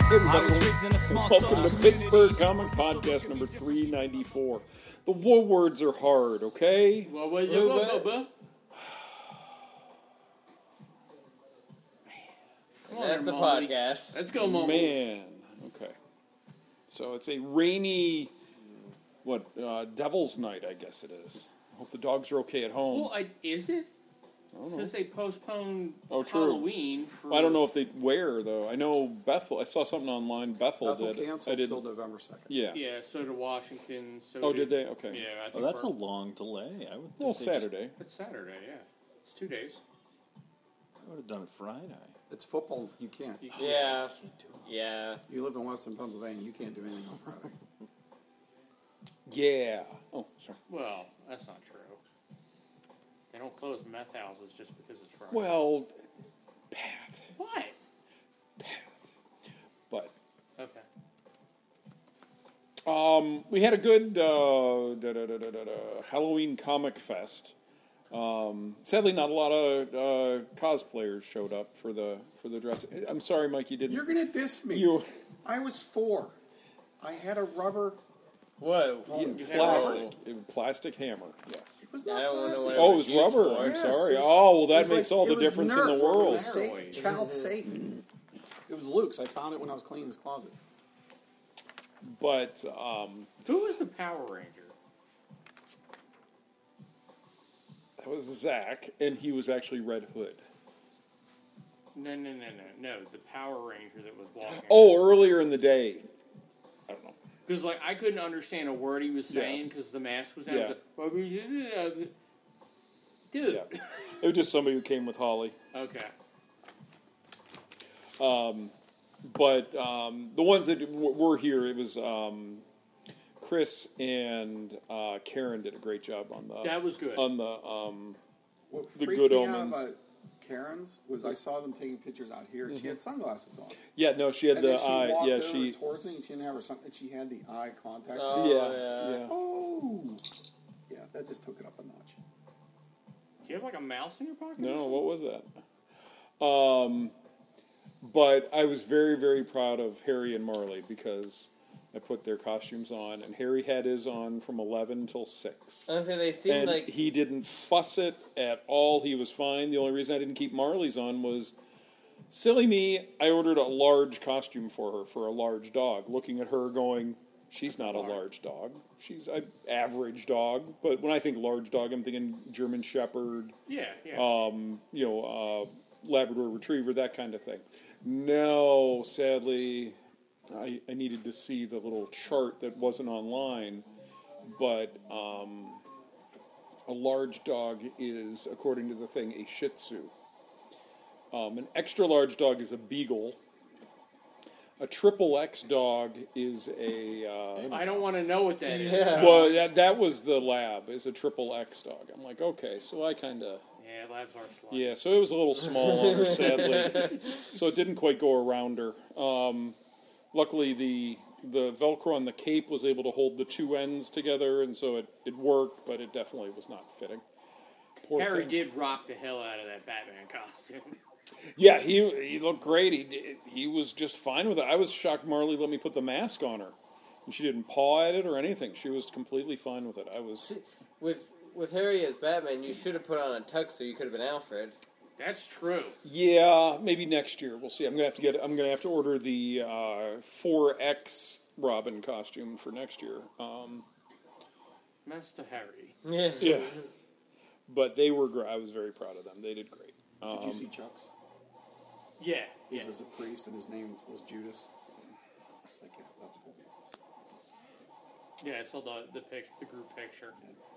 everybody. was raised in a small Welcome to suburb. Pittsburgh Comic Podcast number 394. The war words are hard, okay? That's a podcast. Let's go, Mumbles. Man, okay. So it's a rainy, Devil's Night, I guess it is. I hope the dogs are okay at home. Well, is it? I don't Does know. this say postpone Oh, true. Halloween? For... I don't know if they wear, though. I know Bethel, I saw something online, Bethel Bethel did. canceled I did. until November 2nd. Yeah. Yeah, so did Washington. So Oh, did they? Okay. Yeah, I Oh, think that's a we're- long delay. I would. Well, think they just- Saturday. It's Saturday, yeah. It's 2 days. I would have done it Friday. It's football. You can't. Yeah. Yeah. You live in Western Pennsylvania. You can't do anything on Friday. Yeah. Oh, sorry. Well, that's not true. They don't close meth houses just because it's Friday. Well, Pat. What? But Okay. we had a good Halloween comic fest. Sadly, not a lot of cosplayers showed up for the dress. I'm sorry, Mike, you didn't. You're gonna diss me. I was Thor. I had a rubber. What? Plastic, plastic hammer. Yes. It was I not don't know plastic. what Oh, it was used rubber. for. I'm Yes, sorry. it was- Oh, well, it that was makes like- all the it was difference in Nerf. the It world. was Child Satan. It was Luke's. I found it when I was cleaning his closet. But Who was the Power Ranger? that was Zach, and he was actually Red Hood. No. The Power Ranger that was walking. Oh, earlier in the day. I don't know. Because, I couldn't understand a word he was saying because the mask was down. Yeah. Dude. Yeah. It was just somebody who came with Holly. Okay. But the ones that were here, it was Chris and Karen did a great job on the. That was good. On the What The freaked Good me Omens. out about Karen's was I saw them taking pictures out here. She had sunglasses on. yeah, no, she had And the then she eye. walked Yeah, over she. towards me, and she didn't have her sun. And she had the eye contact. Oh, Yeah. Oh, yeah, that just took it up a notch. Do you have a mouse in your pocket? or No, something? what was that? But I was very, very proud of Harry and Marley because I put their costumes on, and Harry had his on from 11 till 6. Honestly, they seem And like he didn't fuss it at all. He was fine. The only reason I didn't keep Marley's on was, silly me, I ordered a large costume for her, for a large dog. Looking at her going, she's not a large dog. She's an average dog. But when I think large dog, I'm thinking German Shepherd, Yeah. Labrador Retriever, that kind of thing. No, sadly, I needed to see the little chart that wasn't online, but a large dog is, according to the thing, a Shih Tzu. An extra large dog is a Beagle. A triple X dog is a... I don't want to know what that is. Yeah. well, that was the lab, is a triple X dog. I'm like, okay, so I kind of... Yeah, labs are slow. Yeah, so it was a little small on her, sadly. So it didn't quite go around her. Luckily, the Velcro on the cape was able to hold the two ends together, and so it worked, but it definitely was not fitting. Poor Harry thing. did rock the hell out of that Batman costume. Yeah, he looked great. He was just fine with it. I was shocked Marley let me put the mask on her. And she didn't paw at it or anything. She was completely fine with it. I was... with Harry as Batman, you should have put on a tux so you could have been Alfred. That's true. Yeah, maybe next year. We'll see. I'm gonna have to order the 4X Robin costume for next year. Master Harry. Yeah. Yeah, but they were great. I was very proud of them. They did great. Did you see Chuck's? Yeah. He was a priest, and his name was Judas. Like, yeah, that was cool. Yeah, I saw the group picture.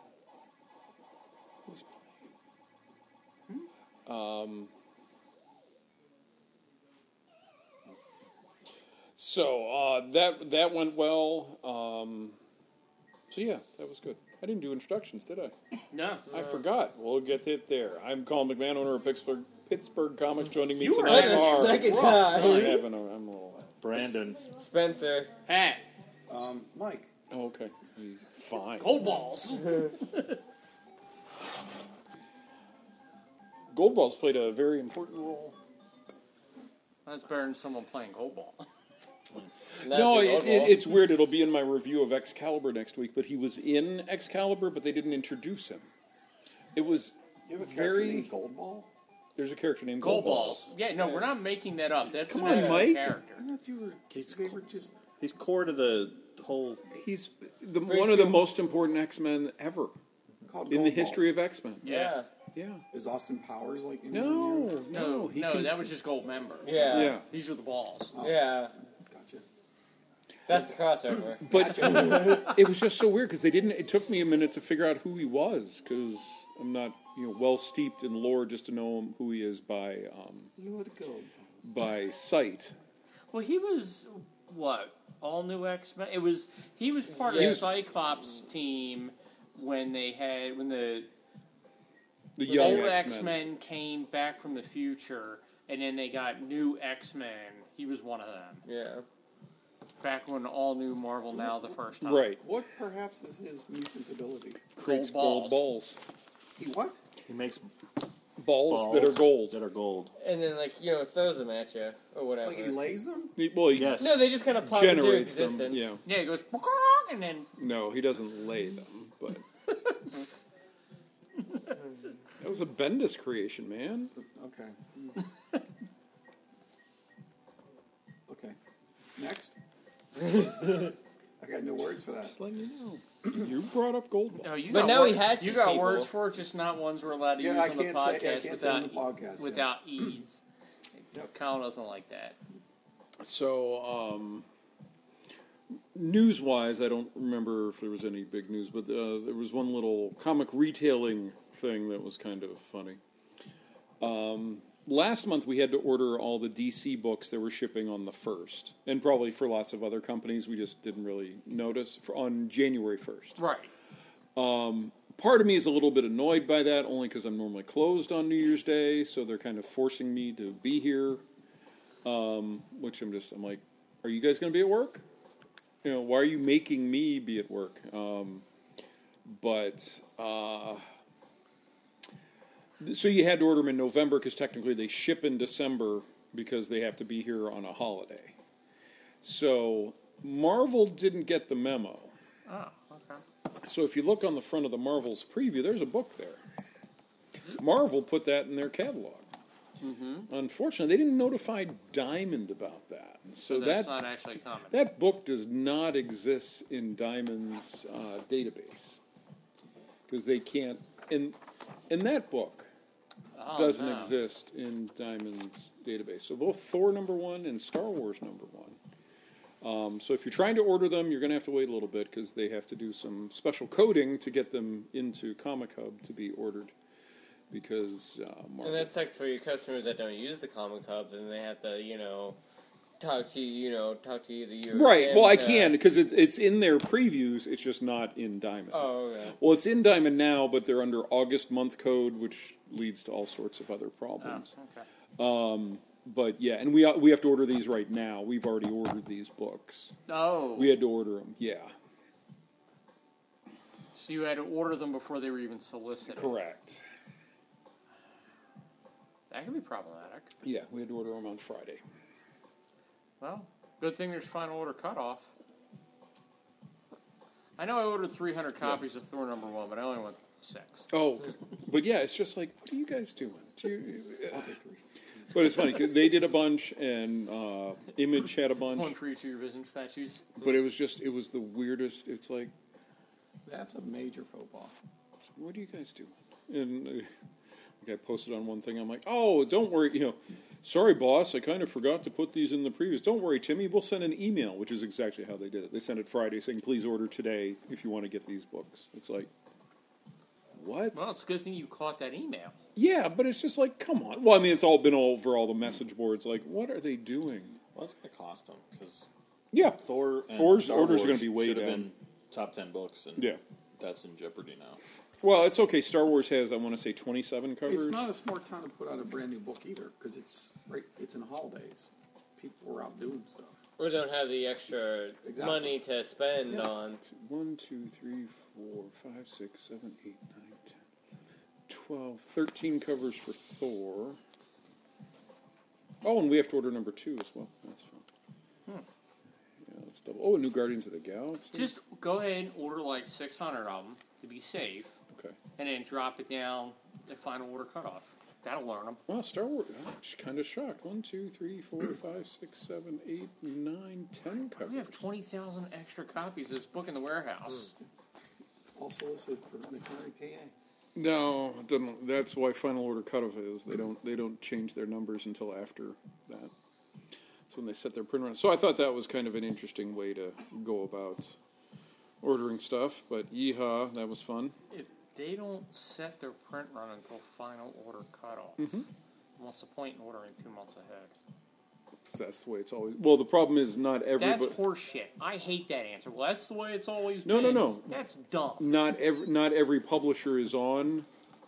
So that went well. So yeah, that was good. I didn't do introductions, did I? No. I forgot. We'll get it there. I'm Colin McMahon, owner of Pittsburgh Comics. Joining me You were tonight at the are second rough, time. I'm buddy. a little. Brandon. Spencer. Pat. Mike. Oh, okay. Fine. Gold balls. Goldballs played a very important role. That's better than someone playing gold ball. X-Men. Not No, the old wall. it's weird. It'll be in my review of Excalibur next week, but he was in Excalibur, but they didn't introduce him. It was You have a character very... named Gold Ball? There's a character named Gold Gold balls. Yeah, no, we're not making that up. That's Come an on, actual Mike. character. I thought you were. They were just. He's core to the whole. He's one of the most important X-Men ever Called in the Gold history Balls. of X-Men. Yeah. Yeah. Is Austin Powers like in No, there? no, he can... that was just gold member. Yeah. Yeah. These are the balls. Yeah. Gotcha. That's the crossover. But it was just so weird because they didn't. It took me a minute to figure out who he was because I'm not well steeped in lore just to know who he is by Lord Gold. by sight. Well, he was what? All new X-Men. He was part Yeah. of Cyclops' team when the Young old X-Men. X-Men came back from the future, and then they got new X-Men. He was one of them. Yeah. Back when all new Marvel now the first time. Right. What perhaps is his mutant ability? Creates Gold gold balls. He what? He makes Balls that are gold. That are gold. And then, throws them at you, or whatever. Like he lays them? Well, he Yes. No, they just kind of pop into generates them. existence. Yeah. Yeah, he goes, and then No, he doesn't lay them, but that was a Bendis creation, man. Okay. Okay. Next. I got no words for that. Just letting you know. You brought up gold balls. no, you But got now words, he hatches you got people. words for it, just not ones we're allowed to Yeah, use I on the can't say- I podcast can't say on the podcast, without ease. Yep. Kyle doesn't like that. So, news-wise, I don't remember if there was any big news, but there was one little comic retailing thing that was kind of funny. Last month, we had to order all the DC books that were shipping on the 1st, and probably for lots of other companies, we just didn't really notice, on January 1st. Right. Part of me is a little bit annoyed by that, only because I'm normally closed on New Year's Day, so they're kind of forcing me to be here, which I'm like, are you guys going to be at work? Why are you making me be at work? So you had to order them in November because technically they ship in December because they have to be here on a holiday. So Marvel didn't get the memo. Oh, okay. So if you look on the front of the Marvel's preview, there's a book there. Marvel put that in their catalog. Mm-hmm. Unfortunately, they didn't notify Diamond about that. So that's not actually common. That book does not exist in Diamond's database because they can't. And that book doesn't exist in Diamond's database. So both Thor #1 and Star Wars #1. So if you're trying to order them, you're going to have to wait a little bit because they have to do some special coding to get them into Comic Hub to be ordered. Because Marvel... And that sucks for your customers that don't use the Comic Hubs, and they have to, talk to either you or Right. him Well, I to- can because it's in their previews. It's just not in Diamond. Oh, okay. Well, it's in Diamond now, but they're under August month code, which leads to all sorts of other problems. Oh, okay. But yeah, and we have to order these right now. We've already ordered these books. Oh. We had to order them. Yeah. So you had to order them before they were even solicited. Correct. That could be problematic. Yeah, we had to order them on Friday. Well, good thing there's final order cutoff. I know I ordered 300 copies of Thor #1, but I only want 6. Oh, but yeah, it's just like, what are you guys doing? But it's funny 'cause they did a bunch, and Image had a bunch. One for each of your visiting statues. But it was the weirdest. It's like, That's a major faux pas. what are you guys doing? And I posted on one thing. I'm like, oh, don't worry. Sorry, boss. I kind of forgot to put these in the previews. Don't worry, Timmy. We'll send an email, which is exactly how they did it. They sent it Friday saying, please order today if you want to get these books. It's like, what? Well, it's a good thing you caught that email. Yeah, but it's just like, come on. Well, I mean, it's all been over all the message boards. Like, what are they doing? Well, it's going to cost them because Yeah. Thor and Thor's Star orders are Wars gonna be way should have down. been top 10 books, and Yeah. that's in jeopardy now. Well, it's okay. Star Wars has, I want to say, 27 covers. It's not a smart time to put out a brand new book either, because it's in the holidays. People are out doing stuff. Or don't have the extra Exactly. money to spend Yeah. on. 1, 2, 3, 4, 5, 6, 7, 8, 9, 10, 12, 13 covers for Thor. Oh, and we have to order #2 as well. That's fine. It's double. Oh, a new Guardians of the Galaxy. Just go ahead and order like 600 of them to be safe, Okay. and then drop it down the final order cutoff. That'll learn them. Well, Star Wars. I'm kind of shocked. 1, 2, 3, 4, 5, 6, 7, 8, 9, 10 covers. We have 20,000 extra copies of this book in the warehouse. All solicited for McMurray KA. No, it doesn't. That's why final order cutoff is. They don't change their numbers until after that. That's when they set their print run. So I thought that was kind of an interesting way to go about ordering stuff. But yeehaw, that was fun. If they don't set their print run until final order cutoff, what's the point in ordering 2 months ahead? That's the way it's always. Well, the problem is not everybody. That's horseshit. I hate that answer. Well, that's the way it's always No, been. no. That's dumb. Not every publisher is on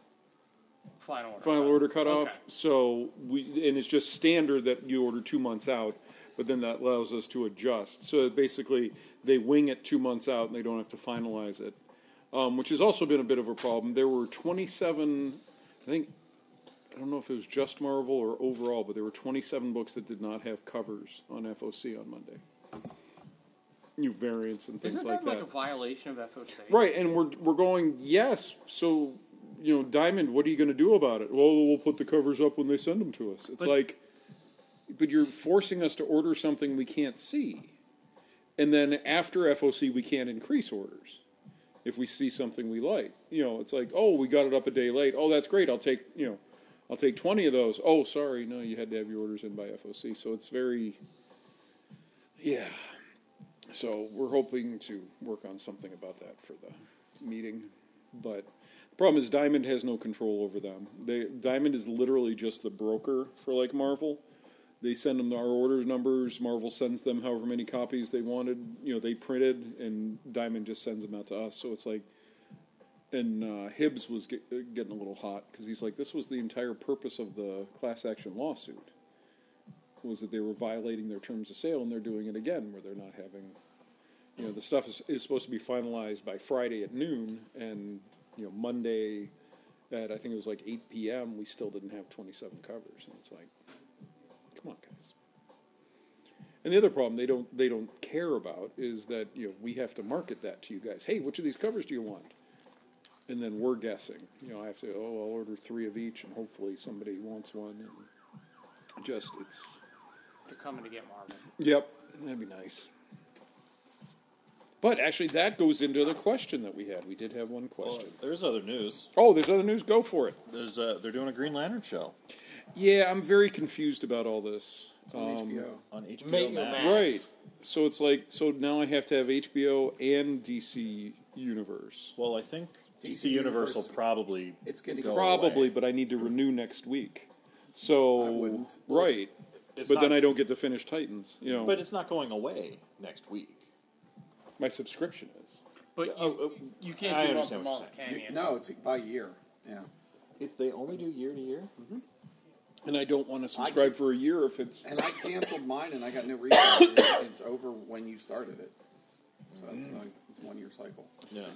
Final order cutoff. Okay. So and it's just standard that you order 2 months out, but then that allows us to adjust. So basically, they wing it 2 months out, and they don't have to finalize it, which has also been a bit of a problem. There were 27, I don't know if it was just Marvel or overall, but there were 27 books that did not have covers on FOC on Monday. New variants and things Isn't like that like a violation of FOC? Right, and we're going, yes, so, Diamond, what are you going to do about it? Well, we'll put the covers up when they send them to us. It's but you're forcing us to order something we can't see. And then after FOC, we can't increase orders if we see something we like. It's like, oh, we got it up a day late. Oh, that's great. I'll take 20 of those. Oh, sorry, no, you had to have your orders in by FOC. So it's very, yeah. So we're hoping to work on something about that for the meeting. But the problem is Diamond has no control over them. Diamond is literally just the broker for Marvel. They send them our orders numbers. Marvel sends them however many copies they wanted. They printed, and Diamond just sends them out to us. So it's like, and Hibbs was getting a little hot because he's like, this was the entire purpose of the class action lawsuit, was that they were violating their terms of sale, and they're doing it again, where they're not having, the stuff is supposed to be finalized by Friday at noon, and Monday at I think it was 8 p.m. we still didn't have 27 covers, and it's like, come on, guys. And the other problem they don't care about is that we have to market that to you guys. Hey, which of these covers do you want? And then we're guessing. I have to, I'll order 3 of each, and hopefully somebody wants one. And it's... They're coming to get Marvel. Yep, that'd be nice. But actually, that goes into the question that we had. We did have one question. Well, there's other news. Oh, there's other news? Go for it. They're doing a Green Lantern show. Yeah, I'm very confused about all this. It's on HBO. On HBO Make Max. Max. Right. So it's so now I have to have HBO and DC Universe. Well, I think DC DC Universe will Universe- probably It's getting go Probably, away. but I need to renew next week. So I wouldn't. right, It's but not- then I don't get to finish Titans. But it's not going away next week. My subscription is. But you can't I do month to understand what you're month, saying. can you? No, it's by year. Yeah. If they only do year to year, And I don't want to subscribe for a year if it's. And I canceled mine, and I got no refund. It's over when you started it. So it's 1 year cycle. yeah.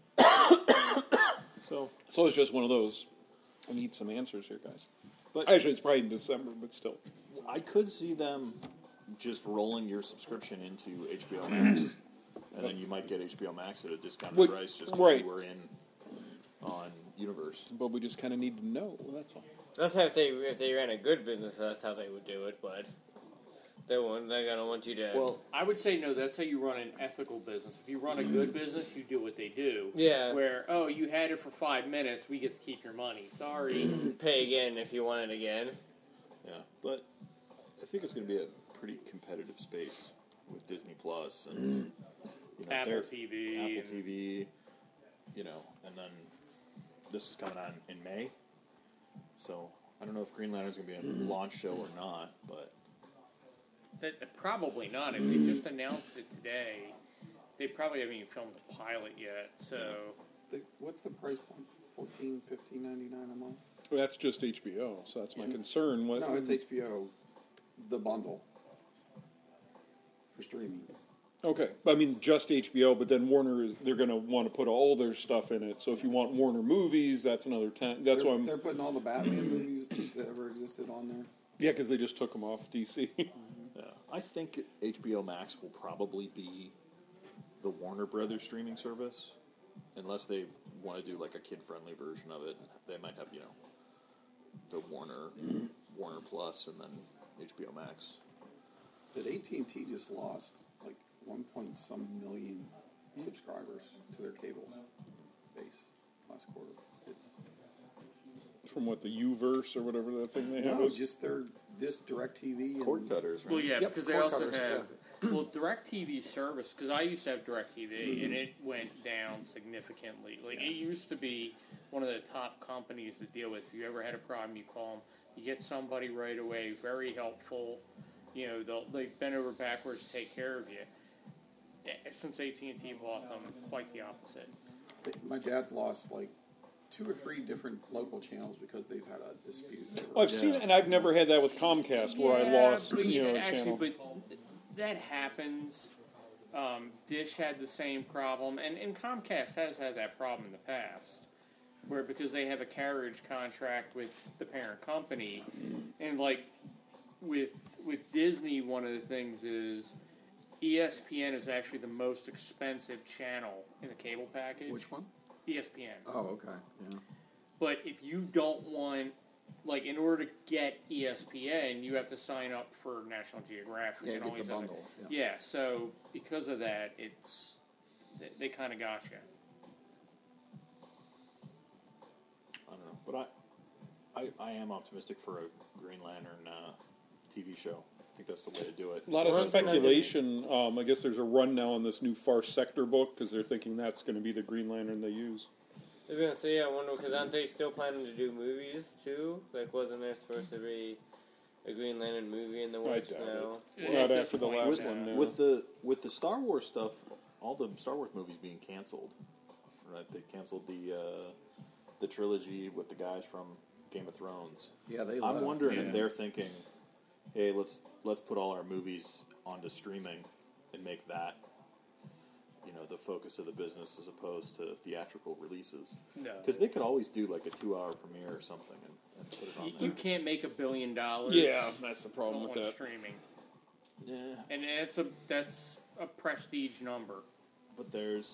So, So it's just one of those. I need some answers here, guys. but Actually, it's probably in December, but still. I could see them just rolling your subscription into HBO Max, and then you might get HBO Max at a discounted Would- price just because right. you were in on Universe. But we just kind of need to know. That's all. That's how if they ran a good business, that's how they would do it. But they're gonna want you to. Well, I would say no. That's how you run an ethical business. If you run a good business, you do what they do. Yeah. Where you had it for 5 minutes, we get to keep your money. Sorry. pay again if you want it again. yeah, but I think it's going to be a pretty competitive space with Disney Plus and Apple their- TV Apple and- TV, and then this is coming on in May. So I don't know if Green Lantern's going to be a launch show or not, but Probably not. If they just announced it today, they probably haven't even filmed the pilot yet. So What's the price point? $14, $15.99 a month? Well, that's just HBO, so that's my concern. What, No, it's HBO, the bundle for streaming. Okay, I mean just HBO, but then Warner they're going to want to put all their stuff in it. So if you want Warner movies, that's another 10. That's they're, why I'm they're putting all the Batman movies that ever existed on there. yeah, because they just took them off DC. yeah, I think HBO Max will probably be the Warner Brothers streaming service, unless they want to do like a kid-friendly version of it. They might have, the Warner Plus, and then HBO Max. But AT&T just lost like 1 million subscribers to their cable base last quarter. It's From what, the Uverse or whatever that thing they have no, is? just this DirecTV and Cord cutters, right? Well, yeah, Yep, because they cord also cutters, have DirecTV service. Because I used to have DirecTV, and it went down significantly. Like it used to be one of the top companies to deal with. If you ever had a problem, you call them. You get somebody right away, very helpful. They bend over backwards to take care of you. Since AT&T bought them, quite the opposite. My dad's lost like 2 or 3 different local channels because they've had a dispute. Well, I've seen it, and I've never had that with Comcast where I lost, but, a actually, channel. but that happens. Dish had the same problem, and Comcast has had that problem in the past, where because they have a carriage contract with the parent company, and like with Disney, one of the things is ESPN is actually the most expensive channel in the cable package. Which one? ESPN. Oh, okay. Yeah. But if you don't want, like, in order to get ESPN, you have to sign up for National Geographic. Yeah, and get all the these other- bundle. Yeah, so because of that, they kind of got you. I don't know, but I am optimistic for a Green Lantern TV show. I think that's the way to do it. A lot of speculation. I guess there's a run now on this new Far Sector book because they're thinking that's going to be the Green Lantern they use. I was gonna say, I wonder, because aren't they still planning to do movies too? Like, wasn't there supposed to be a Green Lantern movie in the works doubt now? Not At this after the point, last yeah. one. No. With the Star Wars stuff, all the Star Wars movies being canceled, right? They canceled the trilogy with the guys from Game of Thrones. Yeah, they. I'm left. wondering Yeah. if they're thinking, hey, let's put all our movies onto streaming and make that the focus of the business as opposed to theatrical releases. No. Because they could always do like a 2-hour premiere or something and put it on there. You can't make $1 billion. Yeah, that's the problem on with that. streaming, Yeah, and that's a prestige number. but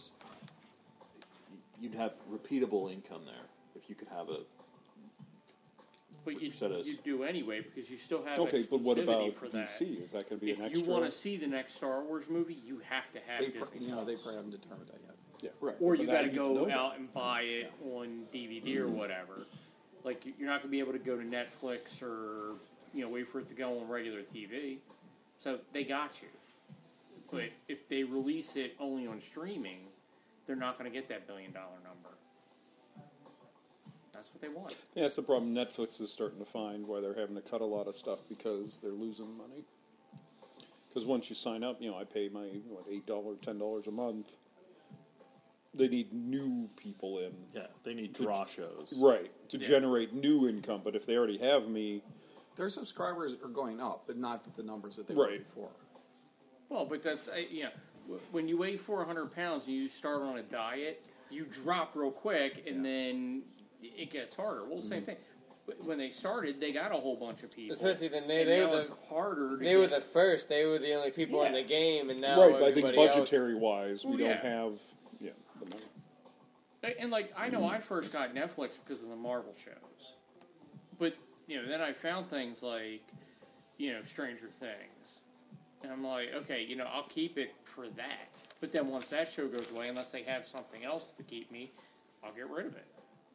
you'd have repeatable income there if you could have a. But you Set us- do anyway because you still have Okay, but what exclusivity about for that. DC? Is that going to be an If extra? you want to see the next Star Wars movie, you have to have They, Disney. they Plus. probably haven't determined that yet. Yeah, Right. Or But you now got to need go know that. out and buy it on DVD or whatever. Like you're not going to be able to go to Netflix or wait for it to go on regular TV. So they got you. But if they release it only on streaming, they're not going to get that $1 billion number. That's what they want. Yeah, that's the problem. Netflix is starting to find why they're having to cut a lot of stuff because they're losing money. Because once you sign up, I pay my $8, $10 a month. They need new people in, Yeah, they need draw shows. right, to generate new income. But if they already have me, Their subscribers are going up, but not the numbers that they were Right. before. Well, but that's when you weigh 400 pounds and you start on a diet, you drop real quick, and then it gets harder. Well, same thing. When they started, they got a whole bunch of people. Especially then and they now were it's the harder. To they were get- the first. They were the only people in Yeah. the game, and now right? But I think everybody else- budgetary wise, we Well, don't yeah. have the money. And like I know, I first got Netflix because of the Marvel shows, but then I found things like Stranger Things, and I'm like, okay, I'll keep it for that. But then once that show goes away, unless they have something else to keep me, I'll get rid of it.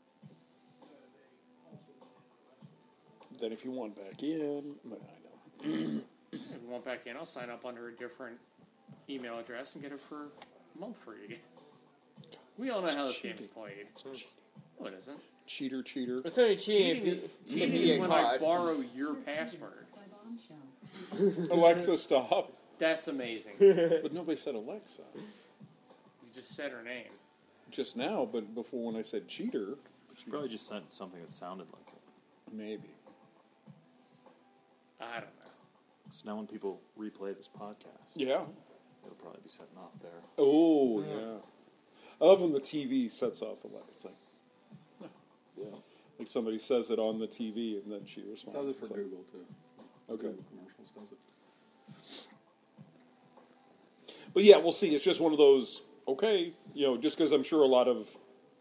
Then if you want back in, but I know. If you want back in, I'll sign up under a different email address and get it for a month free again. We all know how this game's played. No, it isn't. Cheater. It's only cheating Cheating, if cheating you is get when I caught. borrow your password. Alexa, stop. That's amazing. But nobody said Alexa. You just said her name. Just now, but before when I said cheater, She probably just sent something that sounded like it. maybe. I don't know. So now when people replay this podcast, Yeah. it'll probably be setting off there. Oh, yeah. I love when the TV sets off a light. It's like, Yeah. like somebody says it on the TV and then she responds. Does it for It's like, Google too. Okay. Google commercials does it. But yeah, we'll see. It's just one of those. Okay, just because I'm sure a lot of,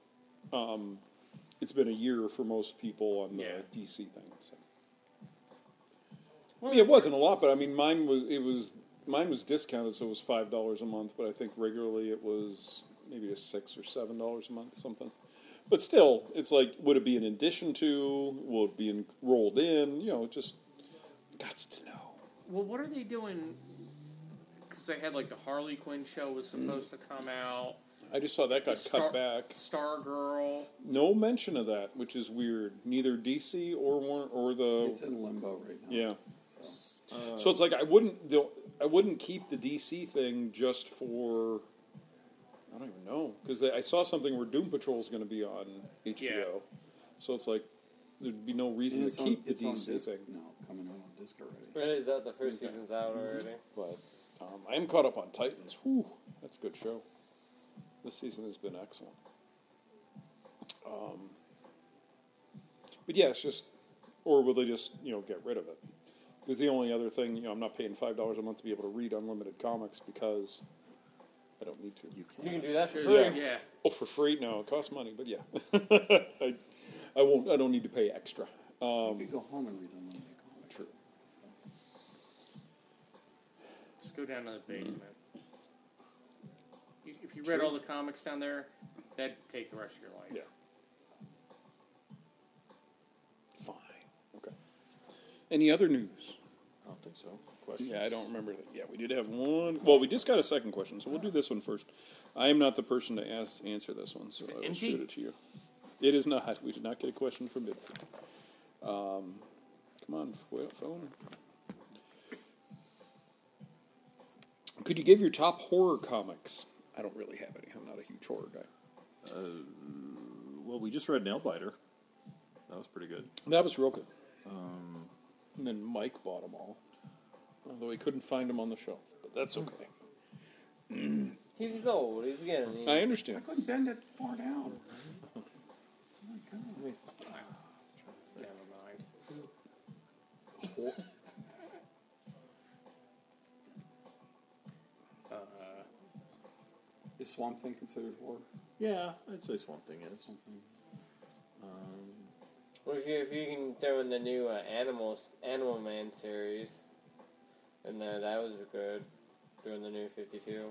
it's been a year for most people on the Yeah. DC thing. So. I mean, it wasn't a lot, but I mean, mine was discounted, so it was $5 a month. But I think regularly it was maybe just $6 or $7 a month, something. But still, it's like, would it be in addition to? Will it be rolled in? Just gots to know. Well, what are they doing? Because they had like the Harley Quinn show was supposed to come out. I just saw that got cut back. Stargirl. No mention of that, which is weird. Neither DC or the It's in limbo right now. yeah. So. So it's like I wouldn't keep the DC thing just for. I don't even know because I saw something where Doom Patrol is going to be on HBO. Yeah. So it's like there'd be no reason And to keep the it's on DC disc, thing. no, coming out on disc already. Really, is that the first season's out already? But I am caught up on Titans. Whew, that's a good show. This season has been excellent. But yeah, it's just, or will they just get rid of it? Because the only other thing, I'm not paying $5 a month to be able to read unlimited comics because I don't need to. You can do that for Yeah. free. Yeah. Oh, for free? No, it costs money, but yeah, I won't. I don't need to pay extra. You could go home and read unlimited comics. True. Let's go down to the basement. If you read all the comics down there, that'd take the rest of your life. Yeah. Fine. Okay. Any other news? I don't think so. Questions? Yeah, I don't remember that. Yeah, we did have one. Well, we just got a second question, so we'll do this one first. I am not the person to answer this one, so Is it I will empty? shoot it to you. It is not. We did not get a question from Bib. Come on, phone. Could you give your top horror comics? I don't really have any. I'm not a huge horror guy. Well, we just read Nailbiter. That was pretty good. That was real good. And then Mike bought them all, although he couldn't find them on the shelf. But that's okay. He's old. He's getting. I I understand. couldn't bend it far down. Oh my God. Never mind. Is Swamp Thing considered horror? Yeah, I'd say Swamp Thing is. Something. Well, if you can throw in the new Animal Man series, and that was good. Doing the new 52.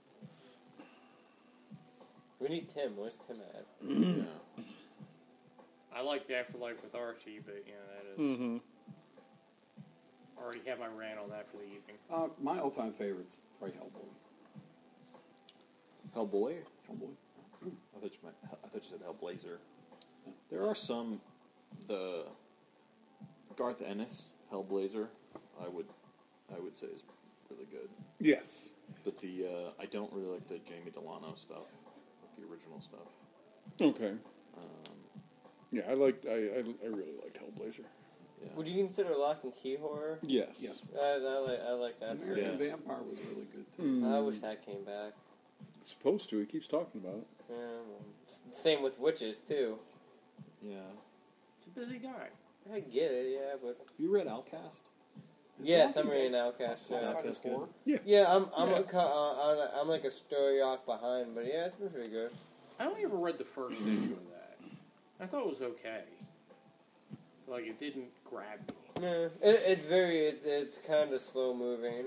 We need Tim. Where's Tim at? Yeah. I liked Afterlife with Archie, but that is. Mm-hmm. Already have my rant on that for the evening. My all-time favorites, probably Hellboy. Hellboy? Hellboy. I thought you said Hellblazer. There are some. The Garth Ennis Hellblazer, I would say is really good. Yes. But I don't really like the Jamie Delano stuff, like the original stuff. Okay. Yeah, I really liked Hellblazer. Yeah. Would you consider Lock and Key horror? Yes. Yes. I like that. American Yeah. Vampire was really good too. I wish that came back. It's supposed to. He keeps talking about it. Yeah, well, same with Witches too. Yeah. He's a busy guy. I get it, yeah, but You read Outcast? yes, Walking I'm reading Dead Outcast. Yeah, classified as good. horror? yeah, I'm like a story arc behind, but yeah, it's been pretty good. I only ever read the first issue of that. I thought it was okay. Like, it didn't grab me. Yeah, it's kind of slow moving.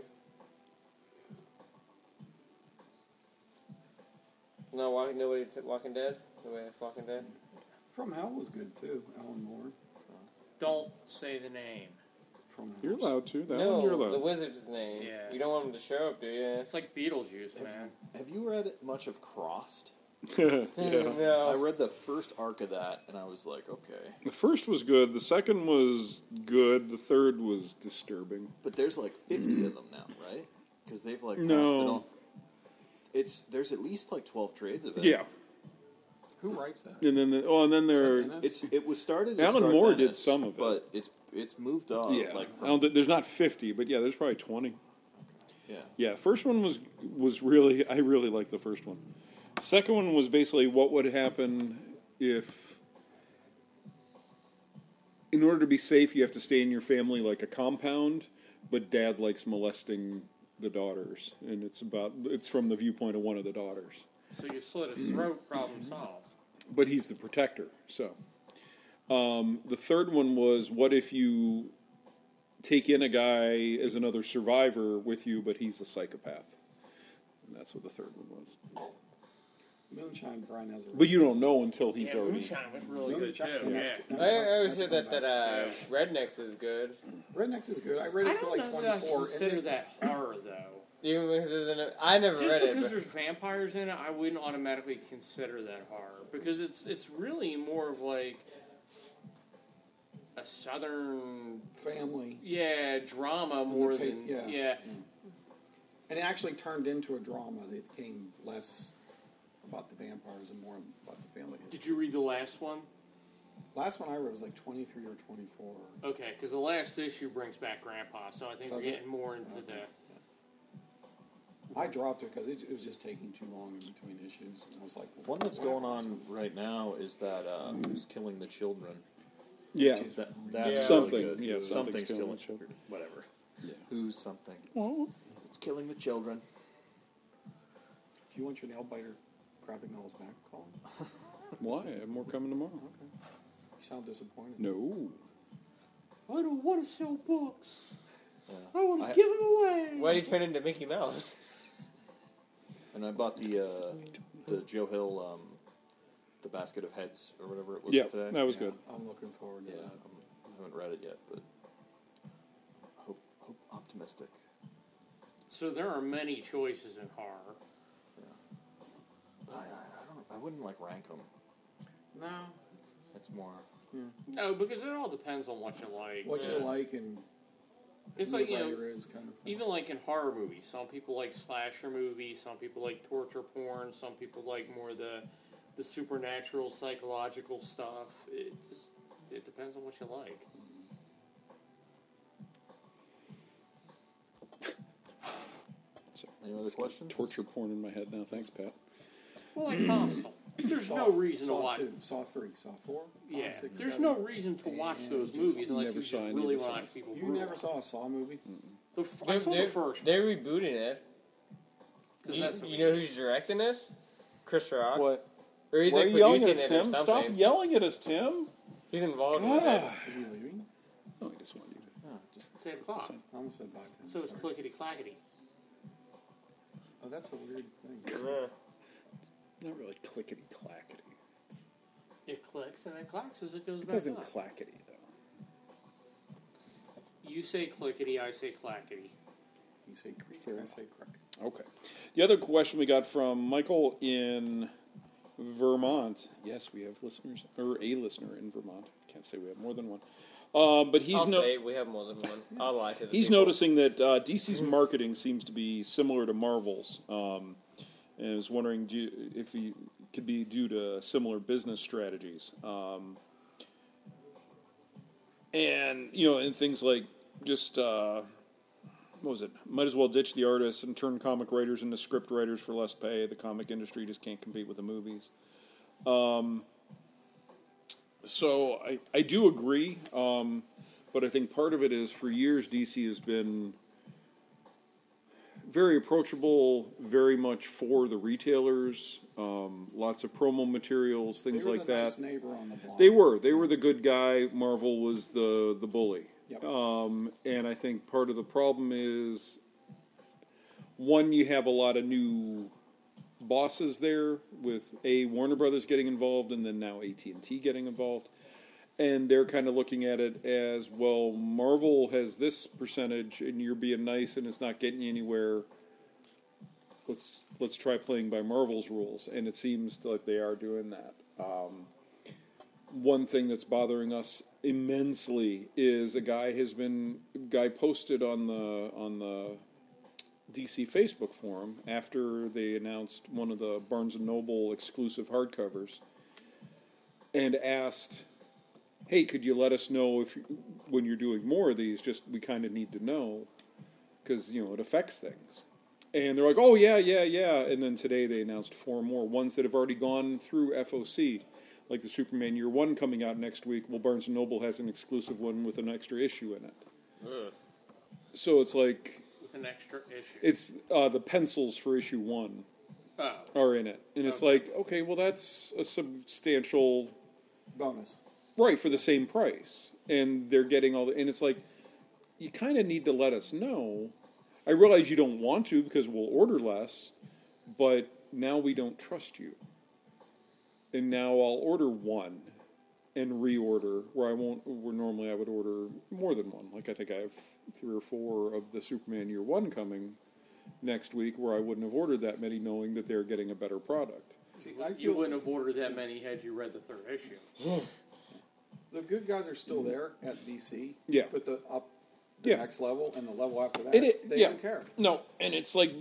Nobody said Walking Dead. Nobody has Walking Dead. From Hell was good too. Alan Moore. Don't say the name. From Hell. You're allowed to. That No, one you're the allowed. wizard's name. Yeah. You don't want him to show up, do you? It's like Beetlejuice, man. Have you read much of Crossed? Yeah. I No. read the first arc of that, and I was like, okay. The first was good. The second was good. The third was disturbing. But there's like 50 of them now, right? Because they've like passed No. it off. There's at least like 12 trades of it. Yeah. Who writes that? And then there. Is that Ennis? It was started. as Alan Garth Moore did Ennis, some of it. but it's moved up. Yeah. like I don't think, there's not 50, but yeah, there's probably 20. yeah. Yeah, first one was really, I really liked the first one. Second one was basically what would happen if, in order to be safe, you have to stay in your family like a compound, but dad likes molesting the daughters, and it's from the viewpoint of one of the daughters. So you slit his throat, problem solved. But he's the protector. So the third one was, what if you take in a guy as another survivor with you, but he's a psychopath? And that's what the third one was. Moonshine, Brian has a. But you don't know until he's Yeah, already. Moonshine was really good too. Moonshine, Yeah. I always heard that Rednecks is good. Rednecks is good. I read I it till don't like know that I 24. consider and that horror though. Even because I never Just read it. because But there's vampires in it, I wouldn't automatically consider that horror because it's really more of like a southern family. drama more the than pig- yeah. And it actually turned into a drama that became less about the vampires and more about the family. Did you read the last one? Last one I read was like 23 or 24. Okay, because the last issue brings back Grandpa, so I think Does we're it? getting more into the. I dropped it because it was just taking too long in between issues. And I was like, One that's going on right now is that Who's Killing the Children. Yeah. That's Yeah. Something. really good. Yeah, Something's killing the the children. Whatever. Yeah. Who's something? Well, It's killing the children. if you want your nail biter graphic novels back, call him. why? I have more coming tomorrow. Okay. You sound disappointed. No. I don't want to sell books. Yeah. I want to I- give them away. why did he turn into Mickey Mouse? And I bought the Joe Hill, the Basket of Heads, or whatever it was Yeah, today. that was Yeah, good. I'm looking forward to Yeah, that. I haven't read it yet, but hope optimistic. So there are many choices in horror. But I don't. I wouldn't like rank them. No, It's more. No, because it all depends on what you like. what you like and It's who like, the you know, writer is kind of thing. even like in horror movies, some people like slasher movies, some people like torture porn, some people like more the supernatural, psychological stuff. It depends on what you like. Any other questions? Torture porn in my head now. Thanks, Pat. Well, like Hostel. There's Saw- no reason to Saw watch. 2, Saw 3, Saw 4, 5, Yeah, 6, there's 7. no reason to watch and those just movies unless never you saw just any really of the want to watch songs. people. You never brutalize. saw a Saw movie? I saw the first. They're rebooting it. 'Cause You, that's what you we know did. who's directing it? Chris Rock. What? Or he's Why like are you yelling producing at it us, or Tim? something. Stop yelling at us, Tim. He's involved with it. Is he leaving? Oh, I just wanted you to. Yeah, just It's 8 o'clock. I almost said back then. So it's Sorry. clickety clackety. Oh, that's a weird thing. Yeah. Not really clickety clackety. It clicks and it clacks as it goes It back doesn't up. clackety though. You say clickety, I say clackety. You say creek, Fair I enough. say crook. Okay. The other question we got from Michael in Vermont. Yes, we have listeners, or a listener in Vermont. Can't say we have more than one. But he's I'll say we have more than one. I'll lie to the he's people. noticing that DC's marketing seems to be similar to Marvel's, and is wondering if he could be due to similar business strategies. And and things like just what was it? Might as well ditch the artists and turn comic writers into script writers for less pay. The comic industry just can't compete with the movies. So I do agree, but I think part of it is for years DC has been very approachable, very much for the retailers, lots of promo materials, things They were like the that. nice neighbor on the block. They were the good guy. Marvel was the bully. Yep. And I think part of the problem is, one, you have a lot of new bosses there with Warner Brothers getting involved, and then now AT&T getting involved, and they're kind of looking at it as, well, Marvel has this percentage, and you're being nice, and it's not getting you anywhere. Let's try playing by Marvel's rules, and it seems like they are doing that. One thing that's bothering us immensely is a guy posted on the DC Facebook forum after they announced one of the Barnes & Noble exclusive hardcovers and asked, hey, could you let us know when you're doing more of these, just we kind of need to know because, it affects things. And they're like, oh, yeah. And then today they announced 4 more, ones that have already gone through FOC, like the Superman Year 1 coming out next week. Well, Barnes & Noble has an exclusive one with an extra issue in it. So it's like, with an extra issue. It's the pencils for issue 1 oh. are in it, and it's Okay. like, okay, well, that's a substantial Bonus. right for the same price, and they're getting all the, and it's like, you kind of need to let us know. I realize you don't want to because we'll order less, but now we don't trust you, and now I'll order one and reorder where I won't. Where normally I would order more than one. Like I think I have 3 or 4 of the Superman Year One coming next week, where I wouldn't have ordered that many, knowing that they're getting a better product. See, I You feel wouldn't have ordered that many had you read the 3rd issue. the good guys are still there at DC. Yeah. But the Yeah. next level and the level after that, they yeah. don't care. No, and it's like,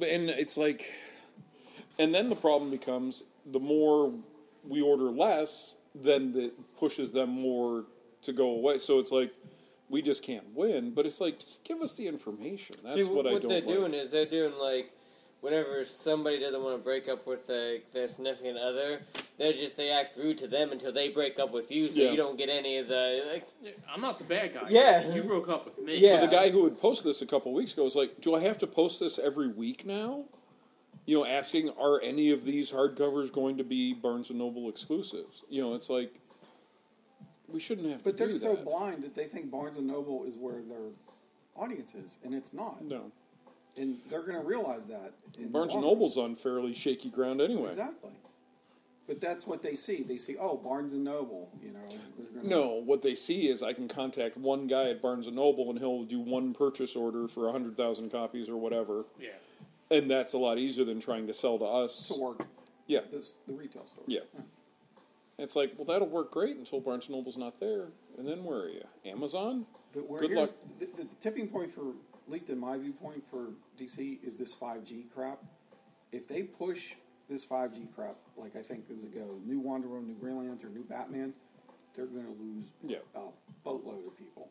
and then the problem becomes the more we order less, then it pushes them more to go away. So it's like we just can't win. But it's like, just give us the information. That's See, what I don't they're like. doing is they're doing like whenever somebody doesn't want to break up with their significant other, they act rude to them until they break up with you, so Yeah. you don't get any of the like. I'm not the bad guy. Yeah. You broke up with me. Yeah. The guy who had posted this a couple weeks ago was like, do I have to post this every week now? You know, asking, are any of these hardcovers going to be Barnes & Noble exclusives? You know, it's like, we shouldn't have But to they're do so that. blind that they think Barnes and Noble is where their audience is, and it's not. No. And they're going to realize that. in the Barnes & long Noble's on fairly shaky ground run. anyway. Exactly. But that's what they see. They see, oh, Barnes and Noble. You know. They're gonna, No, what they see is I can contact one guy at Barnes & Noble and he'll do one purchase order for 100,000 copies or whatever. Yeah. And that's a lot easier than trying to sell to us. to work. Yeah. The retail store. Yeah. It's like, well, that'll work great until Barnes & Noble's not there. And then where are you? Amazon? But where Good here's luck. the tipping point for, at least in my viewpoint, for DC is this 5G crap. If they push this 5G crap, like I think as it goes, new Wonder Woman, new Green Lantern, new Batman, they're going to lose Yeah. a boatload of people.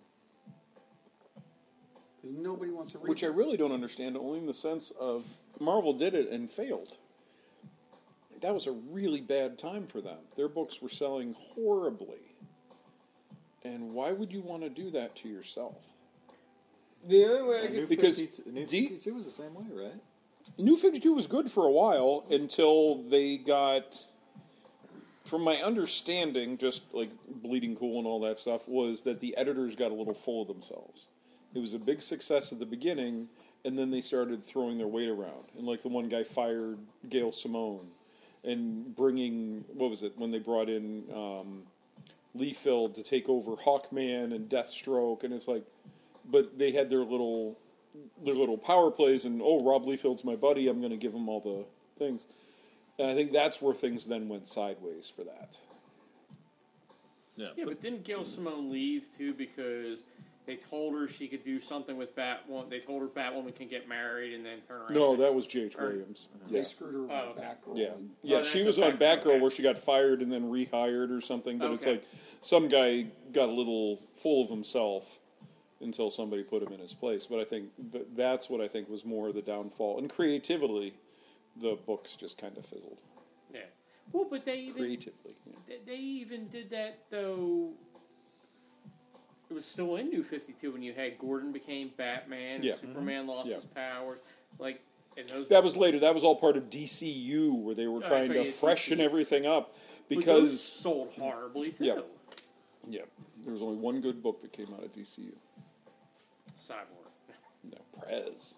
Because nobody wants to read Which I it. really don't understand, only in the sense of Marvel did it and failed. That was a really bad time for them. Their books were selling horribly. And why would you want to do that to yourself? The only way I And could New Because 52, New D- 52 was the same way, right? New 52 was good for a while until they got, from my understanding, just like Bleeding Cool and all that stuff, was that the editors got a little full of themselves. It was a big success at the beginning, and then they started throwing their weight around. And like the one guy fired Gail Simone, and bringing, what was it, when they brought in Liefeld to take over Hawkman and Deathstroke, and it's like, but they had their little power plays, and oh, Rob Liefeld's my buddy, I'm going to give him all the things. And I think that's where things then went sideways for that. Yeah. Yeah, but didn't Gail Simone leave too because they told her she could do something with Batwoman? They told her Batwoman can get married and then turn around. No, and say, that was J.H. Or- Williams. They Yeah, screwed her with Oh, okay. Batgirl. yeah, and- yeah. Oh, She that's was a on Batgirl, Batgirl okay. where she got fired and then rehired or something. But it's Okay. like some guy got a little full of himself until somebody put him in his place. But I think that's what I think was more the downfall. And creatively, the books just kind of fizzled. Yeah. Well, but they even Creatively, yeah. they even did that though. It was still in New 52 when you had Gordon became Batman, Yeah. and Superman lost Yeah. his powers. Like, and those That was later. That was all part of DCU, where they were trying so to yeah, freshen DCU. everything up but those because sold horribly too. Yeah. yeah, there was only one good book that came out of DCU. Cyborg. No, Prez.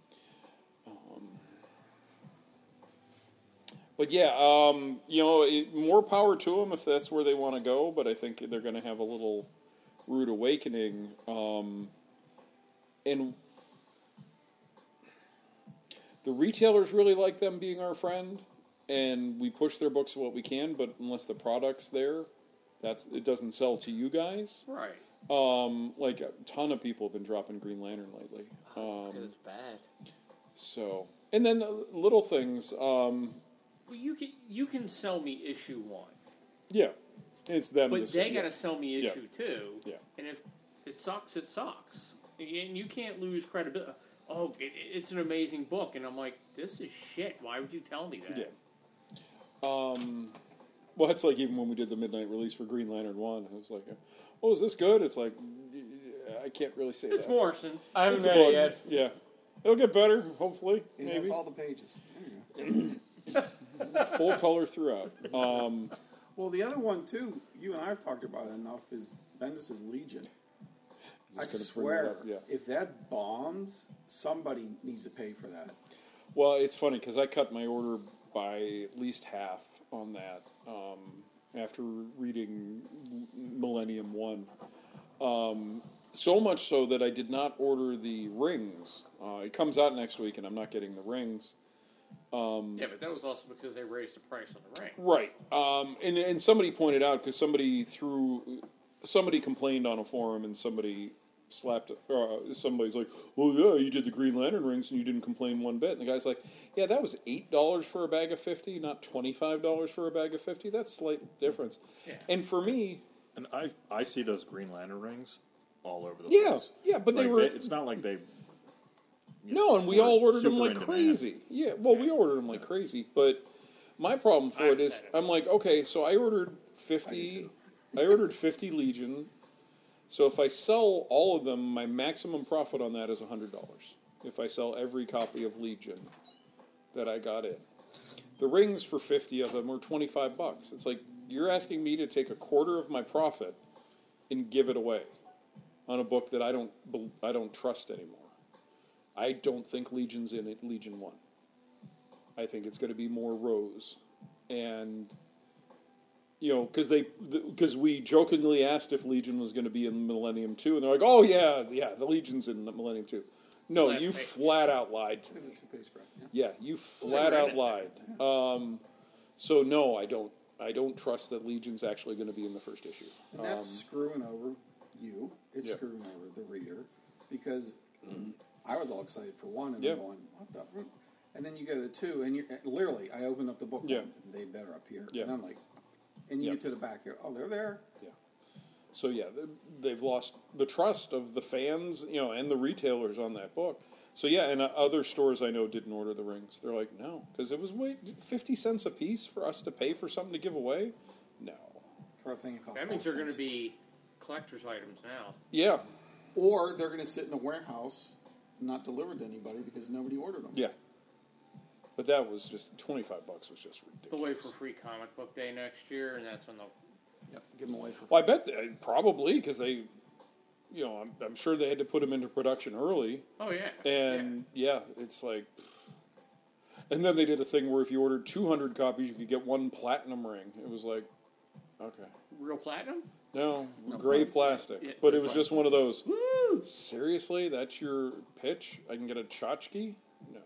But yeah, you know, more power to them if that's where they want to go. But I think they're going to have a little rude awakening. And the retailers really like them being our friend, and we push their books what we can. But unless the product's there, it doesn't sell to you guys. Right. Like a ton of people have been dropping Green Lantern lately. because it's bad. So, and then little things. Well, you can sell me issue 1, Yeah, it's them. but to they say, got to yeah. sell me Yeah. issue 2. Yeah. And if it sucks, it sucks. And you can't lose credibility. Oh, it's an amazing book, and I'm like, this is shit. Why would you tell me that? Yeah. Well, it's like even when we did the midnight release for Green Lantern 1, I was like, "Oh, is this good?" It's like I can't really say It's that. Morrison. I haven't It's a read it book. yet. Yeah, It'll get better, hopefully. It Maybe has all the pages. There you go. full color throughout. Well, the other one too, you and I have talked about it enough, is Bendis' Legion. I Just gonna bring that swear, up, yeah. if that bombs, somebody needs to pay for that. Well, it's funny because I cut my order by at least half on that after reading Millennium 1. So much so that I did not order the rings. It comes out next week, and I'm not getting the rings. Yeah, but that was also because they raised the price on the ring. Right. And somebody pointed out, because somebody complained on a forum, and somebody somebody's like, well, yeah, you did the Green Lantern rings and you didn't complain one bit. And the guy's like, yeah, that was $8 for a bag of 50, not $25 for a bag of 50. That's a slight difference. Yeah. And for me, And I see those Green Lantern rings all over the yeah, place. yeah, but they Like, were... it's not like they... No, and we all ordered them super like in demand. crazy. Yeah, well, we ordered them like crazy. But my problem for it is, upset. I'm like, okay, so I ordered 50. I ordered 50 Legion. So if I sell all of them, my maximum profit on that is $100. If I sell every copy of Legion that I got in, the rings for 50 of them were $25. It's like you're asking me to take a quarter of my profit and give it away on a book that I don't trust anymore. I don't think Legion's in it, Legion 1. I think it's going to be more Rose. And, you know, because we jokingly asked if Legion was going to be in Millennium 2, and they're like, oh, yeah, the Legion's in the Millennium 2. No, Last you page. flat out lied to It's a me. two-page spread. Yeah. Yeah, you Well, flat they out ran lied. So, no, I don't trust that Legion's actually going to be in the first issue. And that's screwing over you. It's Yeah. screwing over the reader because I was all excited for one and Yeah. I'm going, what the? Fruit? And then you go to two, and literally, I opened up the book. Yeah. Going, they better appear. Yeah. And I'm like, and you Yeah. get to the back here. Oh, they're there. Yeah. So yeah, they've lost the trust of the fans, you know, and the retailers on that book. So yeah, and other stores I know didn't order the rings. They're like, no, because it was 50 cents a piece for us to pay for something to give away. No. For a thing that costs That means 5 they're going to cents. be collector's items now. Yeah. Or they're going to sit in a warehouse, not delivered to anybody because nobody ordered them. Yeah. But that was just $25 was just ridiculous. They'll wait for free comic book day next year, and that's when they'll. Yep. Give them away for. Well, I bet probably because they, you know, I'm sure they had to put them into production early. Oh yeah. And yeah, it's like, and then they did a thing where if you ordered 200 copies, you could get one platinum ring. It was like, okay, Real platinum. no, No, gray platinum. plastic, Yeah, but gray it was just one of those. Seriously, that's your pitch? I can get a tchotchke? No.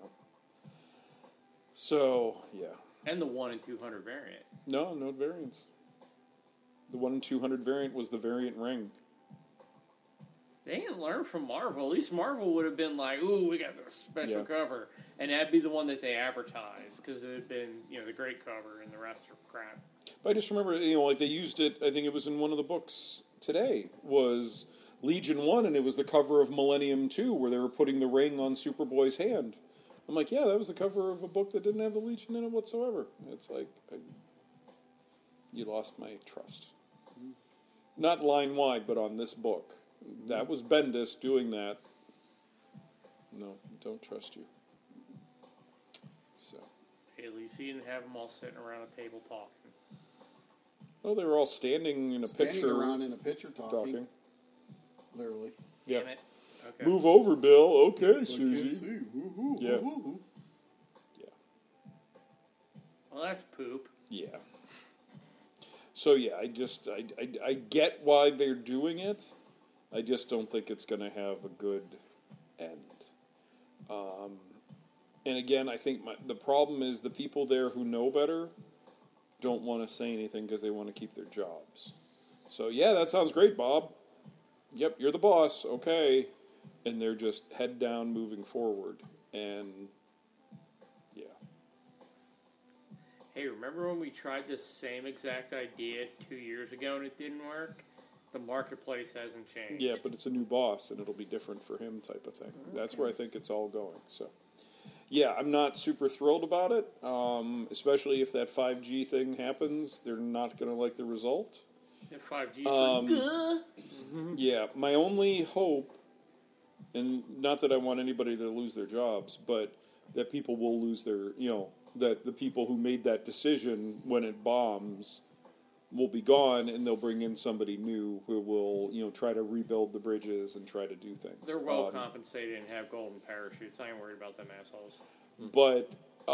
So yeah, And the 1 in 200 variant. no variants. The 1 in 200 variant was the variant ring. They didn't learn from Marvel. At least Marvel would have been like, "Ooh, we got this special Yeah. cover," and that'd be the one that they advertised because it had been, you know, the great cover, and the rest are crap. But I just remember, you know, like they used it. I think it was in one of the books today. Was Legion 1, and it was the cover of Millennium 2, where they were putting the ring on Superboy's hand. I'm like, yeah, that was the cover of a book that didn't have the Legion in it whatsoever. It's like, you lost my trust. Not line-wide, but on this book. That was Bendis doing that. No, don't trust you. So, At least he didn't have them all sitting around a table talking. well, they were all standing in a Standing picture. around in a picture talking. Literally. Yeah. Damn it. Okay. Move over, Bill. Okay, I Susie. can't see. Woo-hoo, Yeah. woo-hoo. Yeah. Well, that's poop. Yeah. So yeah, I get why they're doing it. I just don't think it's going to have a good end. And again, I think the problem is the people there who know better don't want to say anything because they want to keep their jobs. So yeah, that sounds great, Bob. Yep, you're the boss. Okay. And they're just head down moving forward. And yeah. Hey, remember when we tried this same exact idea 2 years ago and it didn't work? The marketplace hasn't changed. Yeah, but it's a new boss, and it'll be different for him type of thing. That's where I think it's all going. So, yeah, I'm not super thrilled about it, especially if that 5G thing happens. They're not going to like the result. The 5G. Yeah, my only hope and not that I want anybody to lose their jobs, but that people will lose their, that the people who made that decision when it bombs will be gone, and they'll bring in somebody new who will, try to rebuild the bridges and try to do things. They're well compensated and have golden parachutes. I ain't worried about them assholes. But,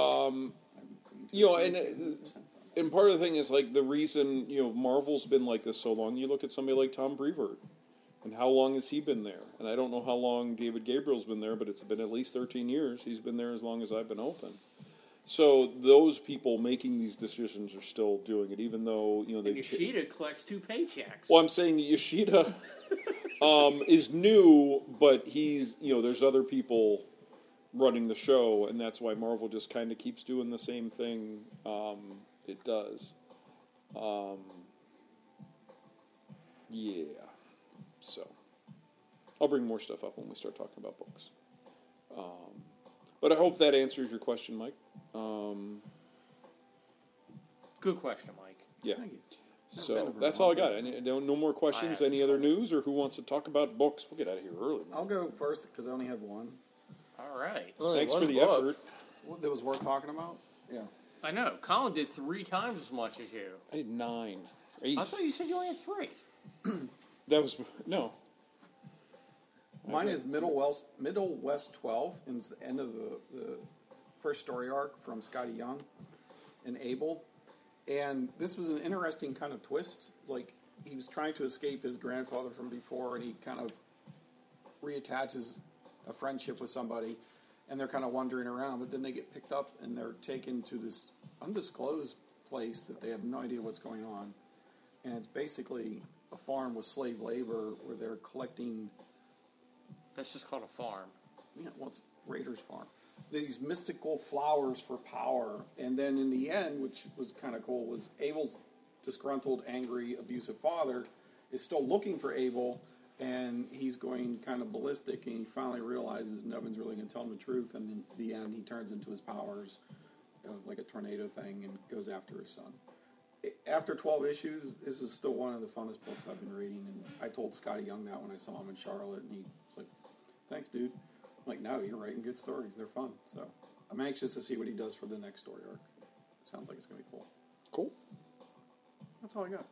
and part of the thing is, like, the reason, Marvel's been like this so long, you look at somebody like Tom Brevoort, and how long has he been there? And I don't know how long David Gabriel's been there, but it's been at least 13 years. He's been there as long as I've been open. So those people making these decisions are still doing it, even though, they... Yoshida collects 2 paychecks. Well, I'm saying Yoshida is new, but he's, there's other people running the show, and that's why Marvel just kind of keeps doing the same thing it does. Yeah. So, I'll bring more stuff up when we start talking about books. But I hope that answers your question, Mike. Good question, Mike. Yeah. Thank you. So, that's all I got. No more questions? Any other news, or who wants to talk about books? We'll get out of here early. I'll go first because I only have one. All right. Thanks for the effort. What, that was worth talking about? Yeah. I know. Colin did 3 times as much as you. I did 9. 8. I thought you said you only had 3. That was... No. Mine is Middle West 12, and it's the end of the first story arc from Scotty Young and Abel. And this was an interesting kind of twist. Like, he was trying to escape his grandfather from before, and he kind of reattaches a friendship with somebody, and they're kind of wandering around, but then they get picked up, and they're taken to this undisclosed place that they have no idea what's going on. And it's basically a farm with slave labor where they're collecting... That's just called a farm. Yeah, well, it's Raiders Farm. These mystical flowers for power. And then in the end, which was kind of cool, was Abel's disgruntled, angry, abusive father is still looking for Abel, and he's going kind of ballistic, and he finally realizes nobody's really going to tell him the truth, and in the end, he turns into his powers, like a tornado thing, and goes after his son. After 12 issues, this is still one of the funnest books I've been reading, and I told Scotty Young that when I saw him in Charlotte, and he was like, "Thanks, dude." I'm like, "No, you're writing good stories. They're fun." So I'm anxious to see what he does for the next story arc. Sounds like it's going to be cool. Cool. That's all I got.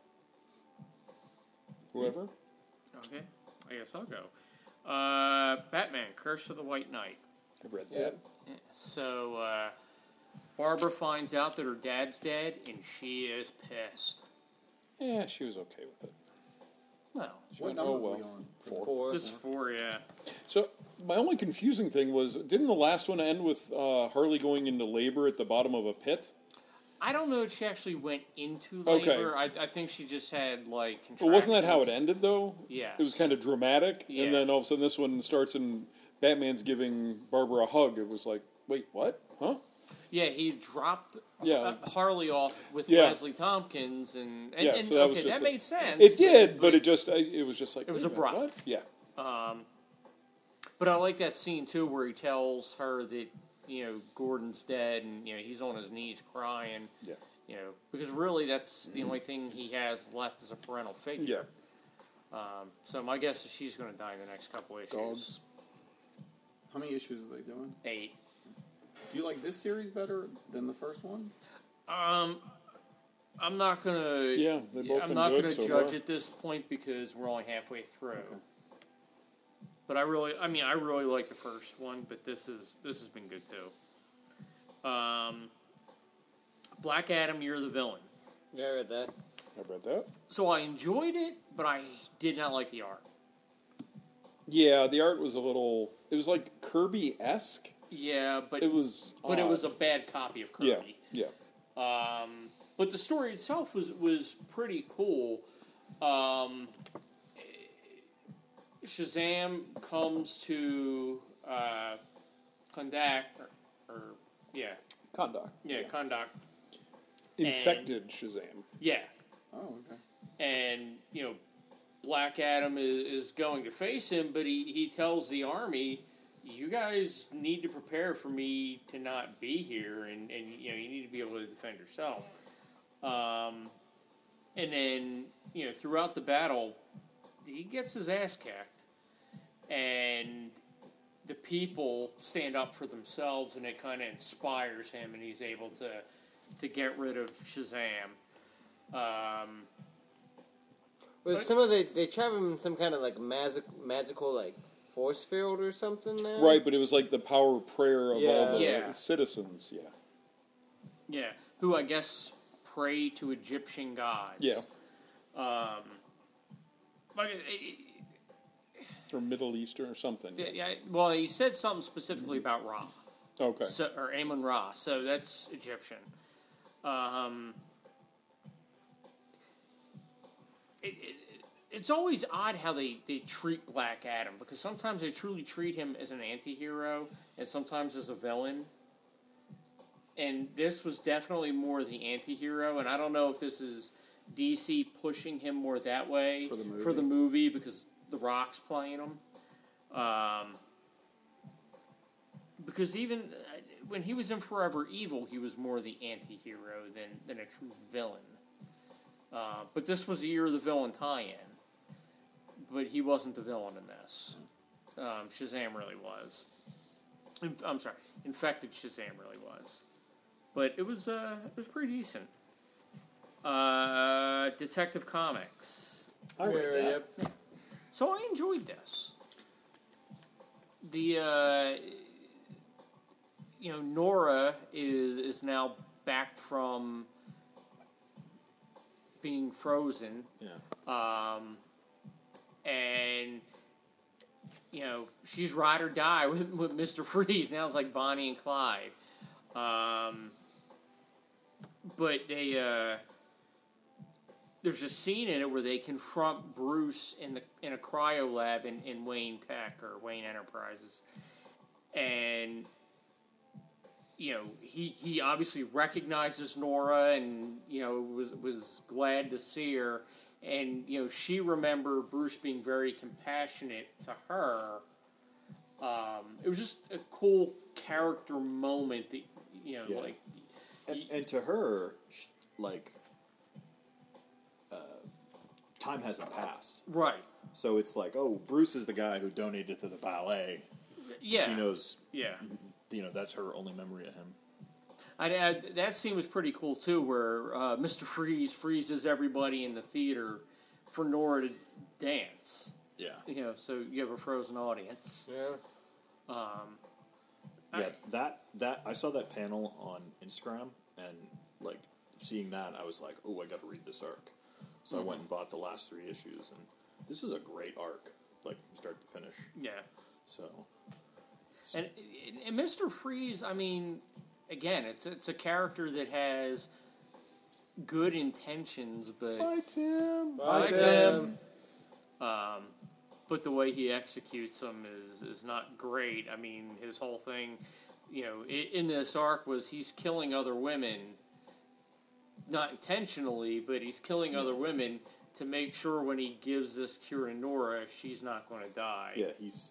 Whoever? Okay. I guess I'll go. Batman, Curse of the White Knight. I've read that. Yeah. So, Barbara finds out that her dad's dead, and she is pissed. Yeah, she was okay with it. No. What went, number "Oh, are we well." on? 4. This is 4, yeah. So, my only confusing thing was, didn't the last one end with Harley going into labor at the bottom of a pit? I don't know if she actually went into Okay. labor. I think she just had, like, contractions. Well, wasn't that how it ended, though? Yeah. It was kind of dramatic, Yeah. and then all of a sudden this one starts and Batman's giving Barbara a hug. It was like, wait, what? Huh? Yeah, he dropped Yeah. Harley off with Yeah. Leslie Tompkins, and Yeah, so that was okay, just that made sense. It did, but it was just like... It was wait a minute, abrupt. what? Yeah. But I like that scene, too, where he tells her that, Gordon's dead, and, he's on his knees crying. Yeah. Because really that's the only thing he has left as a parental figure. Yeah. So my guess is she's going to die in the next couple issues. Dogs. How many issues are they doing? 8. Do you like this series better than the first one? I'm not gonna. Yeah, they've both I'm been not good gonna so judge far. at this point because we're only halfway through. Okay. But I really like the first one, but this has been good too. Black Adam, You're the Villain. Yeah, I read that. I read that. So I enjoyed it, but I did not like the art. Yeah, the art was a little... It was like Kirby-esque. Yeah, but It was But it odd. was a bad copy of Yeah, Kirby. yeah. But the story itself was pretty cool. Shazam comes to Kahndaq, Kahndaq. Kahndaq. Infected Shazam. Yeah, Oh, okay. and Black Adam is going to face him, but he tells the army, "You guys need to prepare for me to not be here, and you need to be able to defend yourself." And then throughout the battle, he gets his ass kicked, and people stand up for themselves, and it kind of inspires him, and he's able to get rid of Shazam. Was they trap him in some kind of like magical like force field or something there? Right, but it was like the power of prayer of all the Yeah. citizens. Yeah. Yeah, who I guess pray to Egyptian gods. Yeah. Like, Or Middle Eastern or something. yeah. Well, he said something specifically about Ra, Okay. so, or Amon Ra. So that's Egyptian. It's always odd how they treat Black Adam, because sometimes they truly treat him as an anti-hero and sometimes as a villain. And this was definitely more the anti-hero, and I don't know if this is DC pushing him more that way For the movie because The Rock's playing him. Because even when he was in Forever Evil, he was more the anti-hero than a true villain. But this was the year of the villain tie-in. But he wasn't the villain in this. Shazam really was. I'm sorry, Infected Shazam really was. But it was pretty decent. Detective Comics. I read that. Yep. So I enjoyed this. The Nora is now back from being frozen. Yeah. And she's ride or die with Mr. Freeze. Now it's like Bonnie and Clyde. But there's a scene in it where they confront Bruce in a cryo lab in Wayne Tech or Wayne Enterprises, and he obviously recognizes Nora and was glad to see her. And, she remembered Bruce being very compassionate to her. It was just a cool character moment that, like... And to her, time hasn't passed. Right. So it's like, oh, Bruce is the guy who donated to the ballet. Yeah. She knows, Yeah. that's her only memory of him. That scene was pretty cool, too, where Mr. Freeze freezes everybody in the theater for Nora to dance. Yeah. So you have a frozen audience. Yeah. That I saw that panel on Instagram, and like seeing that, I was like, oh, I got to read this arc. So I went and bought the last 3 issues, and this is a great arc, like from start to finish. Yeah. So, And Mr. Freeze, I mean, again, it's a character that has good intentions, but bye, Tim. Bye, Tim. But the way he executes them is not great. I mean, his whole thing, in this arc was he's killing other women, not intentionally, but he's killing other women to make sure when he gives this cure to Nora, she's not going to die. Yeah, he's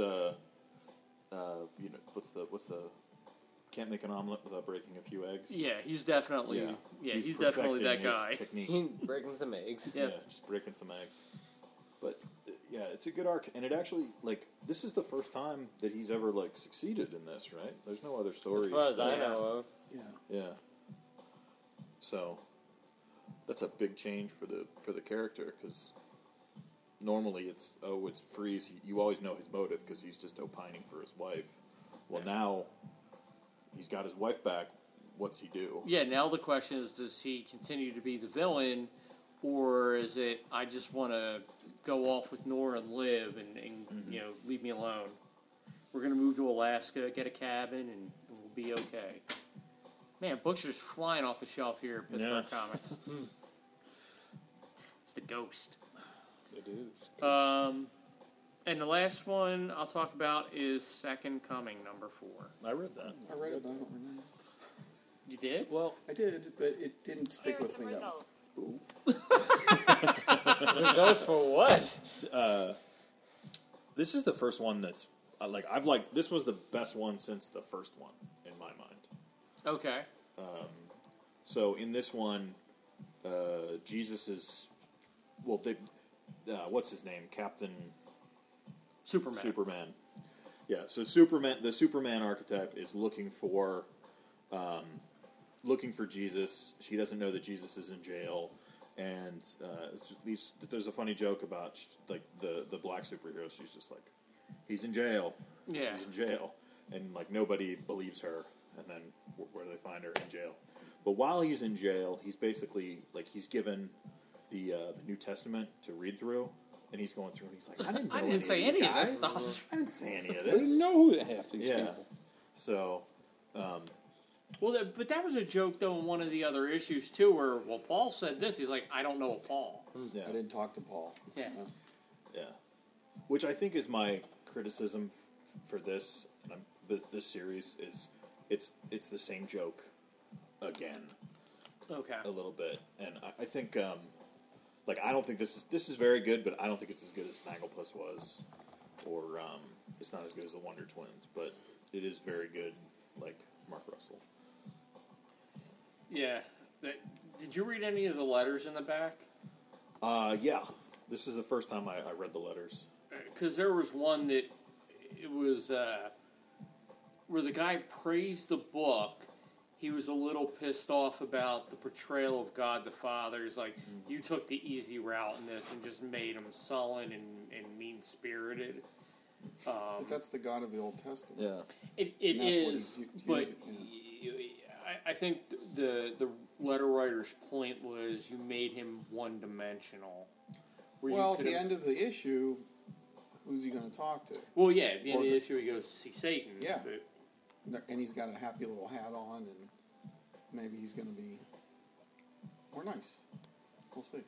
what's the can't make an omelet without breaking a few eggs. Yeah, he's definitely he's definitely that perfecting his guy. technique. Breaking some eggs. Yeah. Just breaking some eggs. But yeah, it's a good arc, and it actually this is the first time that he's ever succeeded in this, right? There's no other stories. As far as I Yeah. know of. Yeah. Yeah. So that's a big change for the character, because normally it's Freeze. You always know his motive because he's just opining for his wife. Well, now he's got his wife back. What's he do? Yeah, now the question is, does he continue to be the villain, or is it, I just want to go off with Nora and live and leave me alone? We're going to move to Alaska, get a cabin, and we'll be okay. Man, books are just flying off the shelf here at Pittsburgh Comics. It's the Ghost. It is. And the last one I'll talk about is Second Coming, number 4. I read that. I read it, but I don't remember. You did? Well, I did, but it didn't stick Here are with some me. results. Results for what? this is the first one that's this was the best one since the first one in my mind. Okay. So in this one, Jesus is what's his name? Captain Superman. Superman. Yeah, so Superman, the Superman archetype is looking for Jesus. She doesn't know that Jesus is in jail, and there's a funny joke about like the black superhero. She's just like, he's in jail. Yeah. He's in jail, and like nobody believes her. And then where do they find her? In jail. But while he's in jail, he's basically like he's given the New Testament to read through. And he's going through, and he's like, I didn't say any of this stuff. I didn't say any of I this. didn't know who half these Yeah. people. So, Well, but that was a joke, though, in one of the other issues, too, where, well, Paul said this. He's like, I don't know a Paul. yeah, I didn't talk to Paul. Yeah. yeah. Which I think is my criticism for this this series is it's the same joke again Okay. a little bit, and I think like I don't think this is very good, but I don't think it's as good as Snagglepuss was, or it's not as good as the Wonder Twins, but it is very good, like Mark Russell. Yeah. Did you read any of the letters in the back? Yeah. This is the first time I read the letters. Because there was one that it was where the guy praised the book. He was a little pissed off about the portrayal of God the Father. He's like, you took the easy route in this and just made him sullen and mean-spirited. But that's the God of the Old Testament. Yeah. It And that's what is, he's but using, I think the letter writer's point was you made him one-dimensional. Where Well, you at the could've- end of the issue, who's he going to talk to? Well, yeah, at the end of the Or- issue he goes to see Satan. Yeah. But, And he's got a happy little hat on, and maybe he's going to be more nice. We'll see.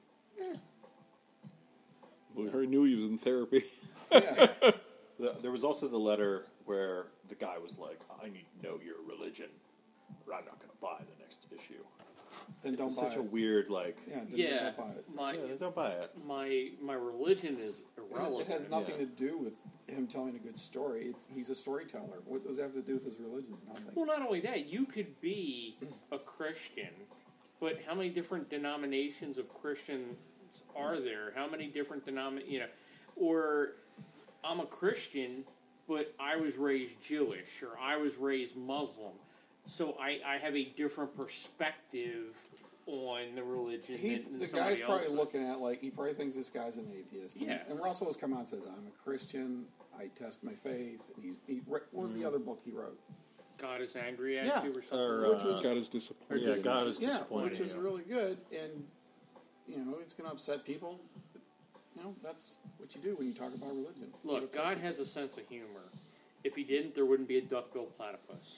We already knew he was in therapy. Yeah. There was also the letter where the guy was like, I need to know your religion, or I'm not going to buy the next issue. Then don't It's buy such it. a weird, like, Yeah, then yeah, don't buy it. yeah, then don't buy it. my religion is irrelevant. It has nothing Yeah. to do with him telling a good story. He's a storyteller. What does it have to do with his religion? Nothing. Well, not only that, you could be a Christian, but how many different denominations of Christians are there? How many different or I'm a Christian, but I was raised Jewish, or I was raised Muslim, so I have a different perspective on the religion than The somebody guy's probably else. looking at, like, he probably thinks this guy's an atheist. Yeah. And Russell has come out and says, I'm a Christian, I test my faith. And what was the other book he wrote? God is angry at Yeah. you or something. Or, Which was- God is disappointed. Yeah, God is Yeah, disappointing. which is really good. And, it's going to upset people. That's what you do when you talk about religion. Look, God has a sense of humor. If he didn't, there wouldn't be a duck-billed platypus.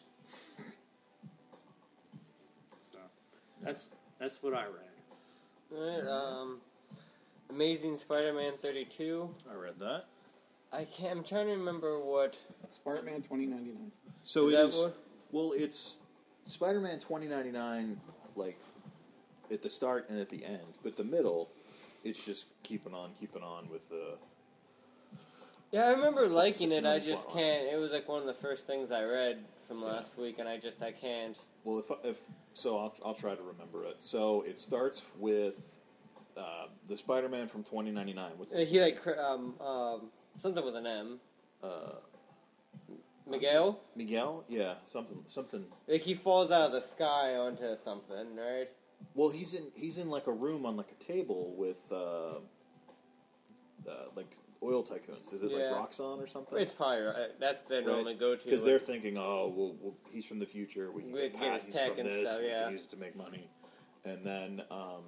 So, that's what I read. Alright, Amazing Spider-Man 32. I read that. I'm trying to remember what. Spider-Man 2099. So Is it that is. what- Well, it's Spider-Man 2099, like at the start and at the end, but the middle, it's just keeping on with the. Yeah, I remember liking it. I Plot just line. can't. It was like one of the first things I read from last week, and I can't. Well, if so, I'll try to remember it. So it starts with the Spider-Man from 2099. What's his He name? something with an M. Miguel. Miguel? Yeah, something. Like he falls out of the sky onto something, right? Well, he's in like a room on like a table with like oil tycoons. Is it Yeah. like Roxxon or something? It's probably right. That's their normally go to. Because they're thinking, oh, well, he's from the future. We can We get can get his patents tech from and this. stuff, We yeah. can use it to make money. And then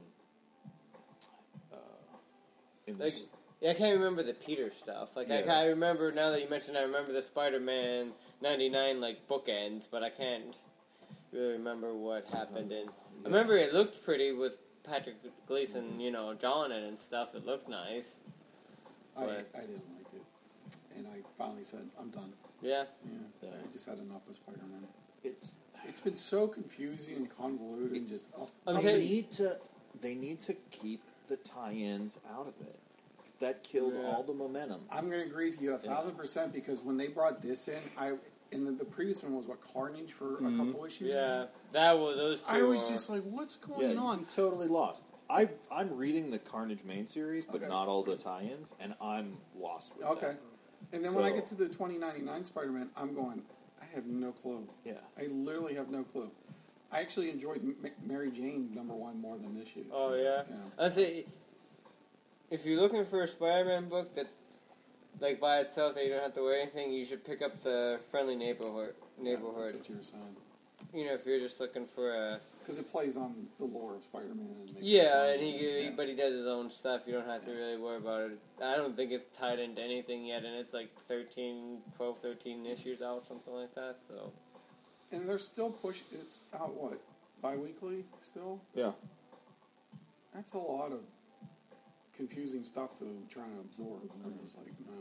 in Like, this, yeah, I can't remember the Peter stuff. Like Yeah. I remember now that you mentioned, I remember the Spider-Man 99 like bookends, but I can't really remember what happened in. I remember it looked pretty with Patrick Gleason, John in it and stuff. It looked nice. I Right. didn't like it. And I finally said, I'm done. Yeah. Yeah. I just had enough of Spider-Man. it's It's been so confusing and convoluted and just... I'm they saying- need to keep the tie-ins out of it. That killed Yeah. all the momentum. I'm going to agree with you 1,000% because when they brought this in, the previous one was Carnage for a couple issues. Yeah. That was those two. I was are- just like, what's going Yeah, on? you totally lost. I'm reading the Carnage main series, but Okay. not all the tie-ins, and I'm lost with Okay. that. And then when I get to the 2099 Spider-Man, I'm going, I have no clue. Yeah. I literally have no clue. I actually enjoyed Mary Jane #1 more than this issue. Oh yeah. Yeah. I say, if you're looking for a Spider-Man book that, like by itself, that you don't have to wear anything, you should pick up the Friendly Neighborhood. Yeah, that's what you were saying. You know, if you're just looking for a Because it plays on the lore of Spider-Man. And makes it yeah, fun. and he Yeah. but he does his own stuff. You don't have to really worry about it. I don't think it's tied into anything yet, and it's like 13 issues out, something like that. So And they're still pushing. It's out what, bi-weekly still? Yeah. That's a lot of confusing stuff to try to absorb. And it's like, no.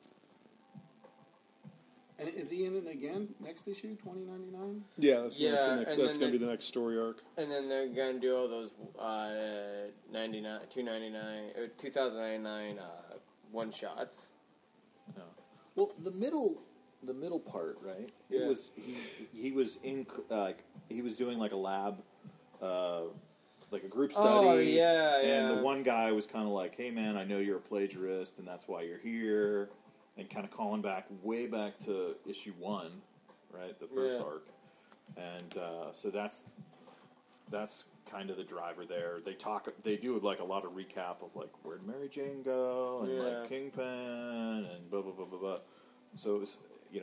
And is he in it again next issue, 2099? Yeah, that's, Yeah, that's, and that's then going to be they- the next story arc. and then they're gonna do all those 299 or 2099 one shots. No. Well, the middle part, right? It Yeah. was he was in he was doing like a lab, like a group study. Oh, yeah, And yeah. the one guy was kind of like, "Hey, man, I know you're a plagiarist, and that's why you're here," and kind of calling back way back to issue 1, right, the first Yeah. arc, and so that's kind of the driver there. They do like a lot of recap of like where'd Mary Jane go and Yeah. like Kingpin and blah blah blah blah blah. So it was,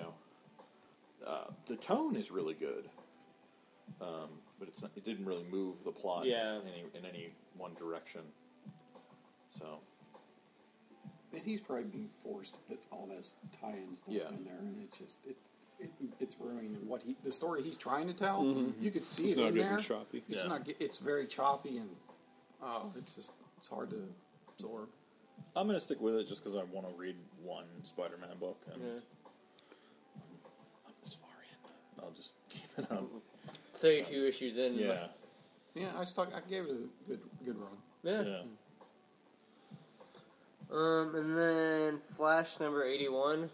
the tone is really good, but it didn't really move the plot Yeah. in any one direction. So And he's probably being forced to put all this tie-in stuff Yeah. in there, and it's just it's ruining the story he's trying to tell. You could see It's it not in getting there. choppy. It's Yeah. not. It's very choppy, and it's hard to absorb. I'm going to stick with it just because I want to read one Spider-Man book, and Yeah. I'm this far in. I'll just keep it up. 32 issues in. Yeah. Yeah, I gave it a good run. Yeah. Yeah. And then Flash number 81.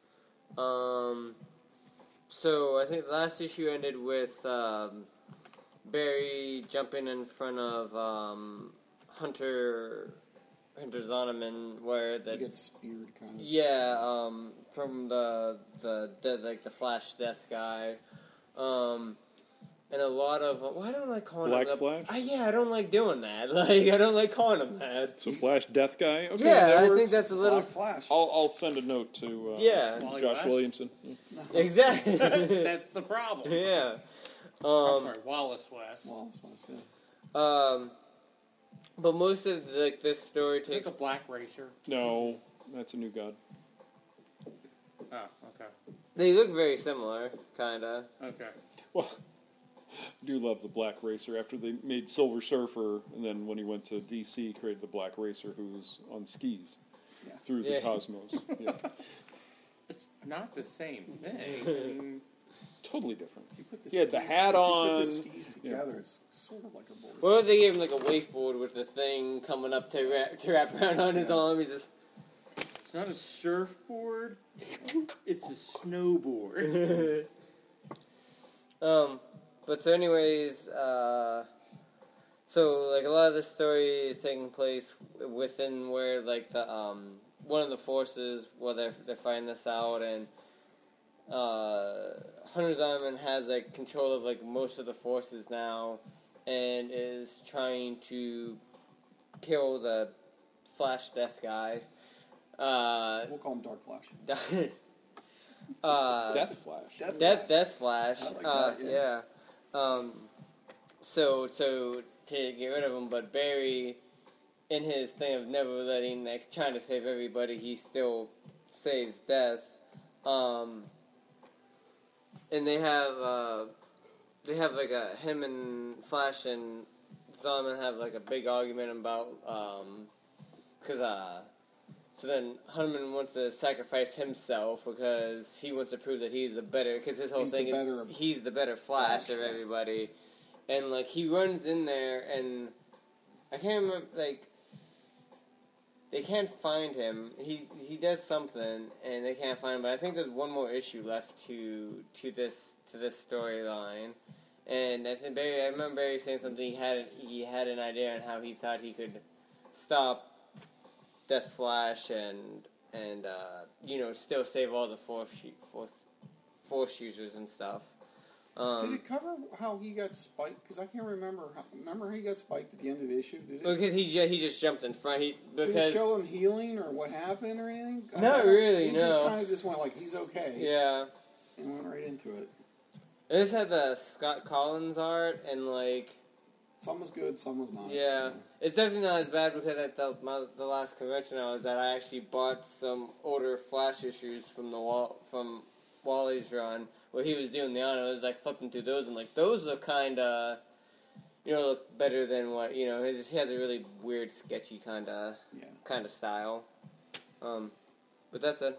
So I think the last issue ended with Barry jumping in front of Hunter Zoneman, where He the gets speared, kind of. yeah, from the Flash Death guy, and a lot of why don't I call Black him Flash? I don't like doing that. Like I don't like calling him that. So Flash Death Guy? Okay, Yeah, that I works. think that's a little Black Flash. I'll send a note to Yeah. Wally Josh West? Williamson. exactly. That's the problem. yeah. I'm sorry, Wallace West. Wallace West, yeah. But most of this story Is takes it a black racer? No, that's a new god. Oh, okay. they look very similar, kinda. Okay. Well, I do love the Black Racer. After they made Silver Surfer, and then when he went to DC, created the Black Racer, who's on skis Yeah. through the Yeah. cosmos. Yeah. It's not the same thing. Totally different. You put the He had the skis- hat if on. You put the skis together, it's sort of like a board. What if they gave him like a wakeboard with the thing coming up to wrap around on his arm? He's just It's not a surfboard. It's a snowboard. But so anyways, so like a lot of the story is taking place within where like the one of the forces where they're finding this out, and Hunter Zimmerman has like control of like most of the forces now, and is trying to kill the Flash Death guy. We'll call him Dark Flash. Death Flash. Death Flash. I like that, yeah. So to get rid of him, but Barry, in his thing of never letting, like, trying to save everybody, he still saves Death. And they have like him and Flash and Zolman have like a big argument about, so then Hunterman wants to sacrifice himself because he wants to prove that he's the better, because his whole He's the thing better is he's the better Flash Flash, of yeah. everybody. And, like, he runs in there, and I can't remember, like, they can't find him. He does something, and they can't find him, but I think there's one more issue left to this storyline. And I remember Barry saying something, he had an idea on how he thought he could stop Death Flash, and and still save all the force users and stuff. Did it cover how he got spiked? Because I can't remember. Remember how he got spiked at the end of the issue? Did it? Because he just jumped in front. Did it show him healing or what happened or anything? Not really, He just kind of just went like, he's okay. Yeah. And went right into it. This had the Scott Collins art, and like... Some was good, some was not. Yeah. It's definitely not as bad because at the last convention I was at, I actually bought some older Flash issues from Wally's run, where he was doing the honor. I was like flipping through those, and like those look kind of, look better than what he has a really weird, sketchy kind of style. But that's it.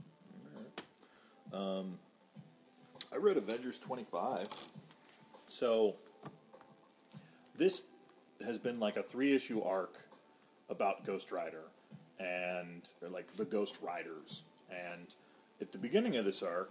I read Avengers 25. So this has been like a 3-issue arc about Ghost Rider or like the Ghost Riders. And at the beginning of this arc,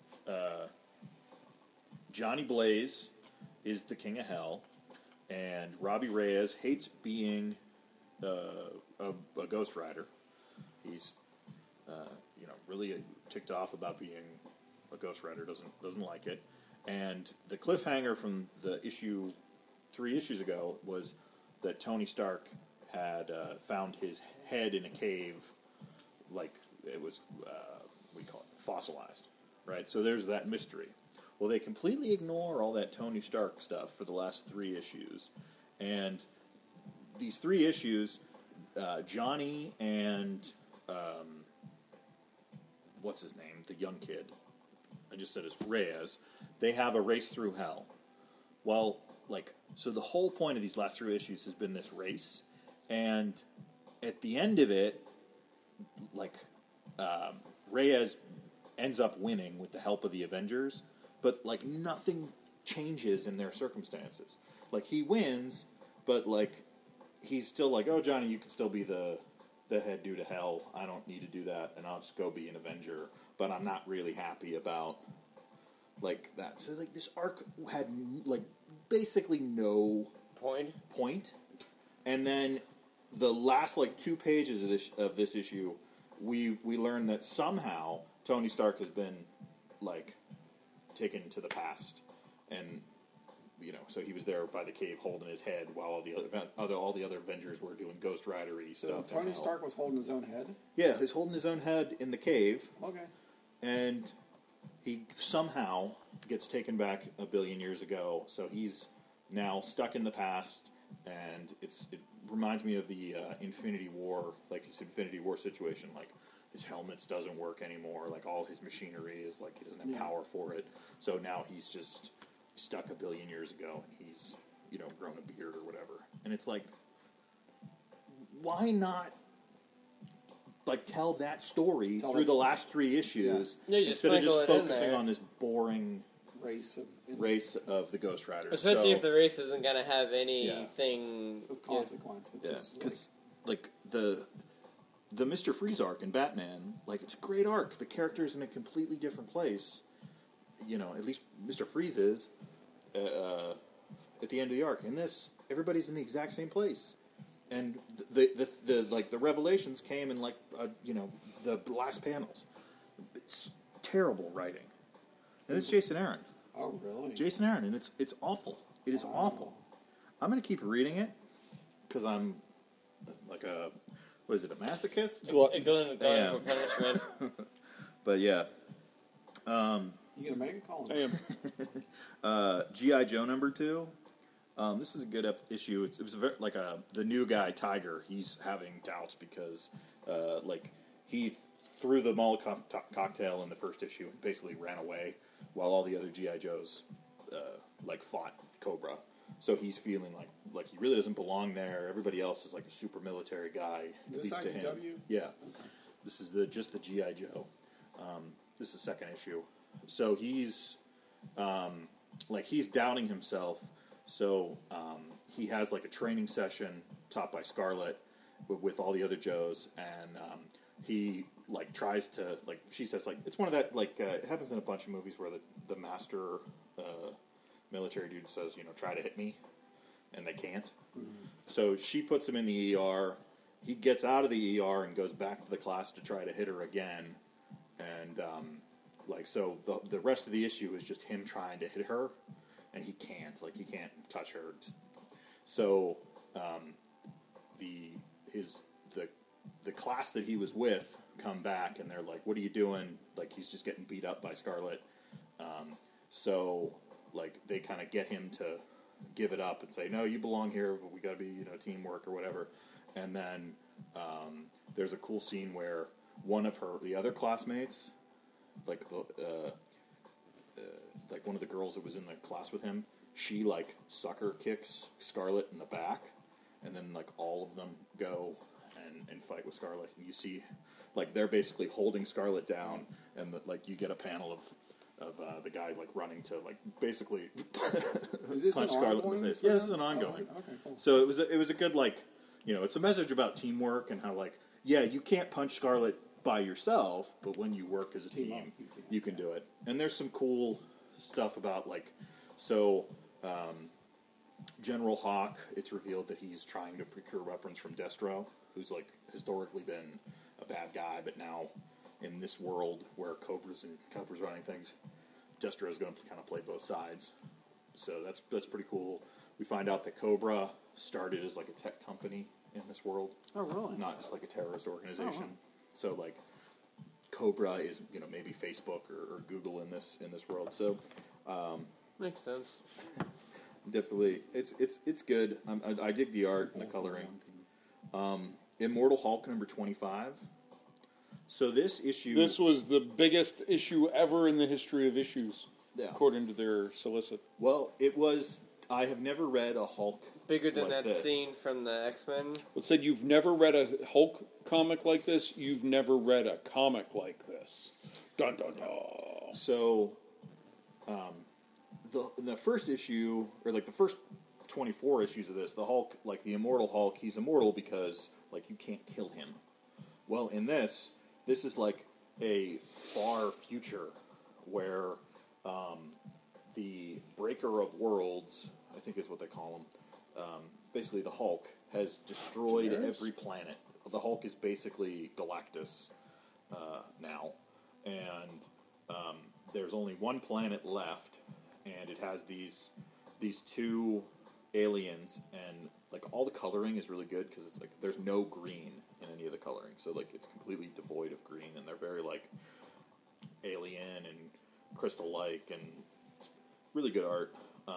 Johnny Blaze is the king of hell, and Robbie Reyes hates being a Ghost Rider. He's really ticked off about being a Ghost Rider, doesn't like it. And the cliffhanger from the 3 issues ago was that Tony Stark had found his head in a cave, like it was we call it fossilized, right? So there's that mystery. Well, they completely ignore all that Tony Stark stuff for the last 3 issues, and these 3 issues, Johnny and what's his name, the young kid, I just said it's Reyes, they have a race through hell. Well, so the whole point of these last 3 issues has been this race, and at the end of it, Reyes ends up winning with the help of the Avengers, but nothing changes in their circumstances. He wins, but he's still oh, Johnny, you can still be the head due to hell. I don't need to do that, and I'll just go be an Avenger. But I'm not really happy about that. So this arc had basically no point. And then the last 2 pages of this issue, we learn that somehow Tony Stark has been taken to the past, and so he was there by the cave holding his head while all the other Avengers were doing Ghost Rider-y stuff. So Tony Stark was holding his own head? Yeah, he's holding his own head in the cave. Okay. And he somehow gets taken back a billion years ago, so he's now stuck in the past, and it reminds me of the Infinity War, his Infinity War situation, his helmets doesn't work anymore, all his machinery is he doesn't have power for it, so now he's just stuck a billion years ago, and he's grown a beard or whatever, and it's why not tell that story through the last 3 issues instead of just focusing on this boring race of the Ghost Riders, especially if the race isn't going to have anything with consequences. Because the Mr. Freeze arc in Batman, it's a great arc. The character's in a completely different place. At least Mr. Freeze is at the end of the arc. In this, everybody's in the exact same place, and the revelations came in the last panels. It's terrible writing, and it's Jason Aaron. Oh, really? Jason Aaron, and it's awful. It is awful. I'm going to keep reading it because I'm what is it, a masochist? Glutton for punishment. But yeah. You gonna make it, Colin? I am. G.I. Joe #2. This was a good issue. It was the new guy, Tiger. He's having doubts because he threw the Molotov cocktail in the first issue and basically ran away while all the other G.I. Joes fought Cobra. So he's feeling like he really doesn't belong there. Everybody else is a super military guy. Is this to him. IDW? Yeah. Okay. This is just the G.I. Joe. This is the 2nd issue. So he's he's doubting himself. So he has a training session taught by Scarlet with all the other Joes, and he tries to she says it's one of that it happens in a bunch of movies where the master military dude says try to hit me, and they can't. Mm-hmm. So she puts him in the ER, he gets out of the ER and goes back to the class to try to hit her again, and so the rest of the issue is just him trying to hit her, and he can't touch her. So the class that he was with come back, and they're like, "What are you doing?" Like, he's just getting beat up by Scarlet. So they kind of get him to give it up and say, "No, you belong here. But we got to be teamwork or whatever." And then there's a cool scene where one of the other classmates, like one of the girls that was in the class with him, she sucker kicks Scarlet in the back, and then all of them go and fight with Scarlet. And you see, they're basically holding Scarlet down, and you get a panel of the guy running to basically punch Scarlet in the face. Yeah, this is an ongoing. Okay, cool. So it was a good it's a message about teamwork and how you can't punch Scarlet by yourself, but when you work as a Team team, up, you can do it. And there's some cool stuff about General Hawk. It's revealed that he's trying to procure weapons from Destro, who's historically been a bad guy, but now in this world where Cobra's running things, Destro is going to kind of play both sides. So that's pretty cool. We find out that Cobra started as a tech company in this world. Oh, really? Not just a terrorist organization. Oh, wow. So Cobra is maybe Facebook or Google in this world. So Makes sense. definitely it's good. I dig the art and the coloring. Immortal Hulk number 25. So this issue, This was the biggest issue ever in the history of issues, Yeah. according to their solicit. well, it was. I have never read a Hulk Bigger than like that this. scene from the X-Men. It said you've never read a Hulk comic like this. You've never read a comic like this. Dun dun dun. So, the first issue, or the first 24 issues of this, the Hulk, the Immortal Hulk, he's immortal because you can't kill him. Well, in this is a far future where the Breaker of Worlds, I think is what they call him. Basically, the Hulk has destroyed every planet. The Hulk is basically Galactus now, and there's only one planet left, and it has these two aliens, and all the coloring is really good because it's there's no green in any of the coloring, so it's completely devoid of green, and they're very alien and crystal-like, and it's really good art.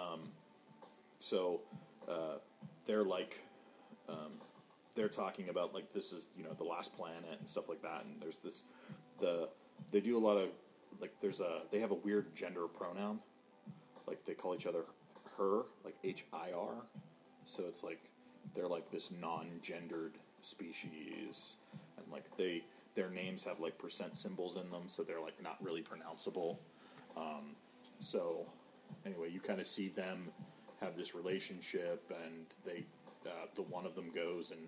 They're talking about this is the last planet and stuff like that, and there's they do a lot of they have a weird gender pronoun, they call each other her, HIR, so it's they're this non-gendered species, and their names have percent symbols in them, so they're not really pronounceable. So anyway, you kind of see them have this relationship, and they the one of them goes and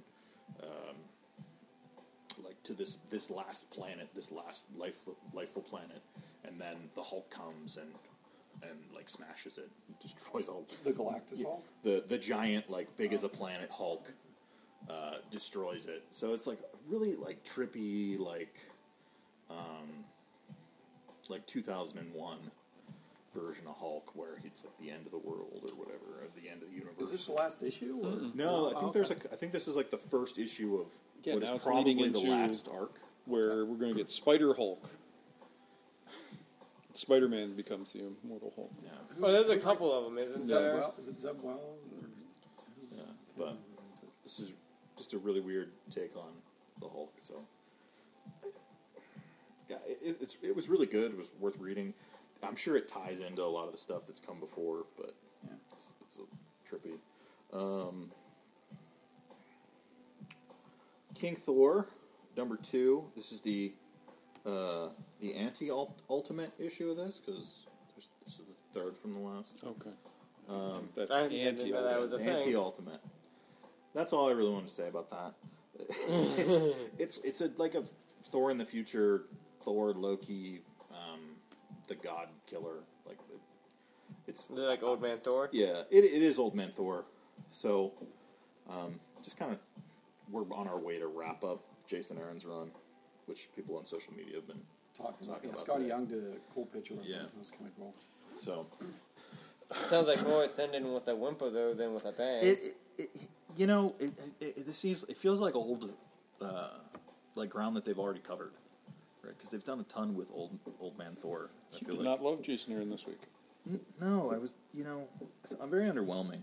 to this last planet, this last lifeful planet, and then the Hulk comes and smashes it, destroys all The Galactus Hulk? the giant big as a planet Hulk destroys it. So it's really trippy 2001 version of Hulk where it's the end of the world or whatever, or the end of the universe. Is this the last issue? Or? No, I think okay. I think this is the first issue of Yeah, what now is it's leading probably the into- last arc. Where we're going to get Spider Hulk. Spider-Man becomes the Immortal Hulk. Yeah, Oh, there's a couple of them, isn't there? Is it Zeb Wells? Or? yeah, but this is just a really weird take on the Hulk. So yeah, it was really good. It was worth reading. I'm sure it ties into a lot of the stuff that's come before, but Yeah. it's a trippy. King Thor, number 2. This is the anti-ultimate issue of this, because this is the third from the last. Okay. That's I didn't know that was a thing. Anti-ultimate. That's all I really want to say about that. it's a Thor in the future, Thor, Loki, the God Killer. It's Is it Old Man Thor? yeah, it is Old Man Thor. So just kind of we're on our way to wrap up Jason Aaron's run, which people on social media have been Talking about, about Scotty today. Young did a cool picture with Yeah. him. That was kind of cool. So Sounds like more it's ending with a whimper though than with a bang. it feels like old, like ground that they've already covered, right? Because they've done a ton with old man Thor. I You feel did like. not love Jason Aaron this week. No, I was, I'm very underwhelming.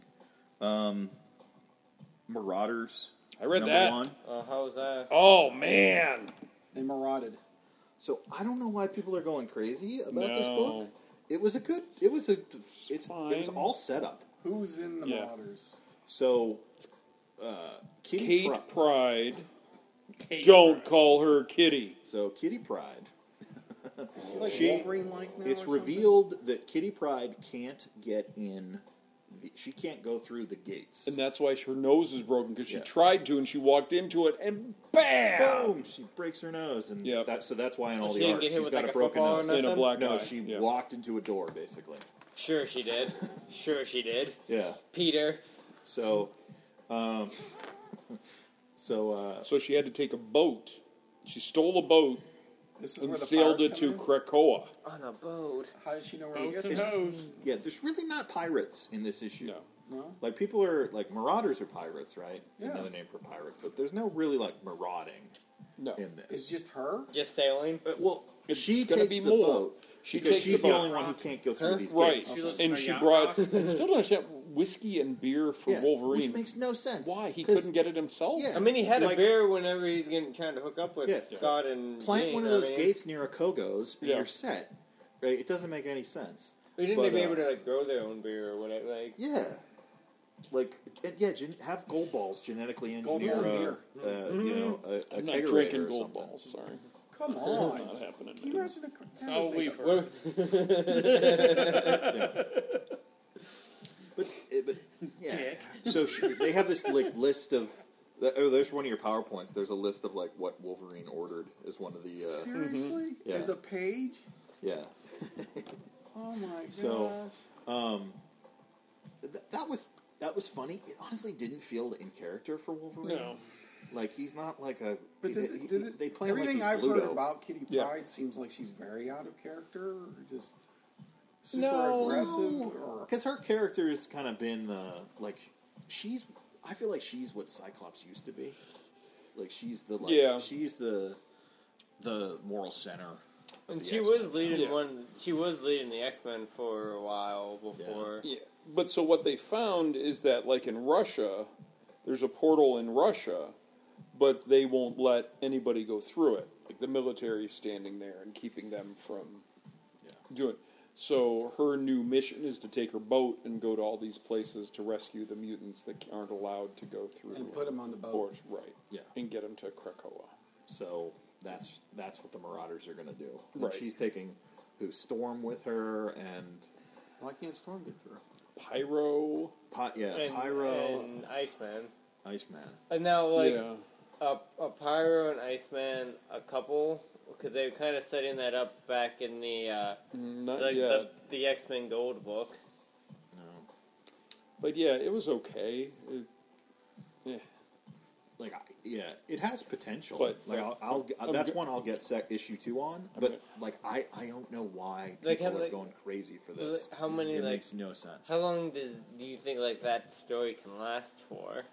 Marauders. I read number that. one. How was that? Oh man, They marauded. So I don't know why people are going crazy about this No. book. It was it was fine. all set up. Who's in the Yeah. Marauders? So, Kitty Kate Pride. Kate Don't Pride. call her Kitty. So Kitty Pride. Like She- Wolverine-like now. It's or something? revealed that Kitty Pride can't get in. She can't go through the gates. And that's why her nose is broken, because she Yeah. tried to, and she walked into it, and BAM! Boom! She breaks her nose, and Yep. that's why in all She the didn't art get hit she's with, got like, a a broken football or nose. In a nothing? black No, eye. she Yeah. walked into a door, basically. Sure she did. Sure she did. Yeah. Peter. So, So she had to take a boat. She stole a boat This is and where the sailed it pirates to come in? Krakoa. On a boat. How did she know where to Boats get and there? hoes. yeah, there's really not pirates in this issue. No. No? Like, people are, like, marauders are pirates, right? It's Yeah. another name for pirate. But there's no really, like, marauding No. in this. It's just her? Just sailing. Well, It's she gonna takes be the more. boat She because takes she's the the boat. only one who can't go through Huh? these Right. gates. She lives And in a she yacht brought, rock. I still don't understand, whiskey and beer for Yeah, Wolverine. which makes no sense. Why? He 'Cause couldn't get it himself? Yeah. I mean, he had Like- a beer whenever he's trying to hook up with Yeah. Scott and Plant Jean, one of I those mean, gates near a Kogo's, and Yeah. you're set. Right? It doesn't make any sense. Didn't But, they be able to like grow their own beer or whatever? Like, Yeah. Like, have gold balls genetically Gold engineer balls beer. a I'm not kegerator drinking or gold something. balls, sorry. Come Not on. happening. Can you imagine the So we've heard. we're- But yeah. Dick. So they have this like list of. Oh, there's one of your PowerPoints. There's a list of like what Wolverine ordered as one of the. Seriously? Yeah. As a page? Yeah. Oh my god. So, that was funny. It honestly didn't feel in character for Wolverine. No. Like he's not like a. But does it, They play him like everything he's I've Bluto. heard about Kitty Yeah. Pryde seems like she's very out of character, or just super No. aggressive, or Because her character has kind of been the like she's. I feel like she's what Cyclops used to be. Like she's the like Yeah. she's the moral center. Of and the she X-Men. was leading Yeah. She was leading the X-Men for a while before. Yeah, but so what they found is that, like in Russia, there's a portal in Russia, but they won't let anybody go through it. Like the military is standing there and keeping them from doing it. So her new mission is to take her boat and go to all these places to rescue the mutants that aren't allowed to go through. and put them on the boat. ports, right? Yeah. And get them to Krakoa. So that's what the Marauders are going to do. And Right. she's taking Storm with her and Why can't Storm get through? Pyro. And, Pyro, and Iceman. Iceman. And now, like, yeah. a Pyro and Iceman, a couple, because they were kind of setting that up back in the Not like yet. the X-Men Gold book. No. But yeah, it was okay. Yeah. Like, it has potential. But, like, I'm that's go- one I'll get issue 2 on. But Okay. like, I don't know why Like, people how, are like- going crazy for this. How many, It like, makes no sense. how long do you think, like, that story can last for?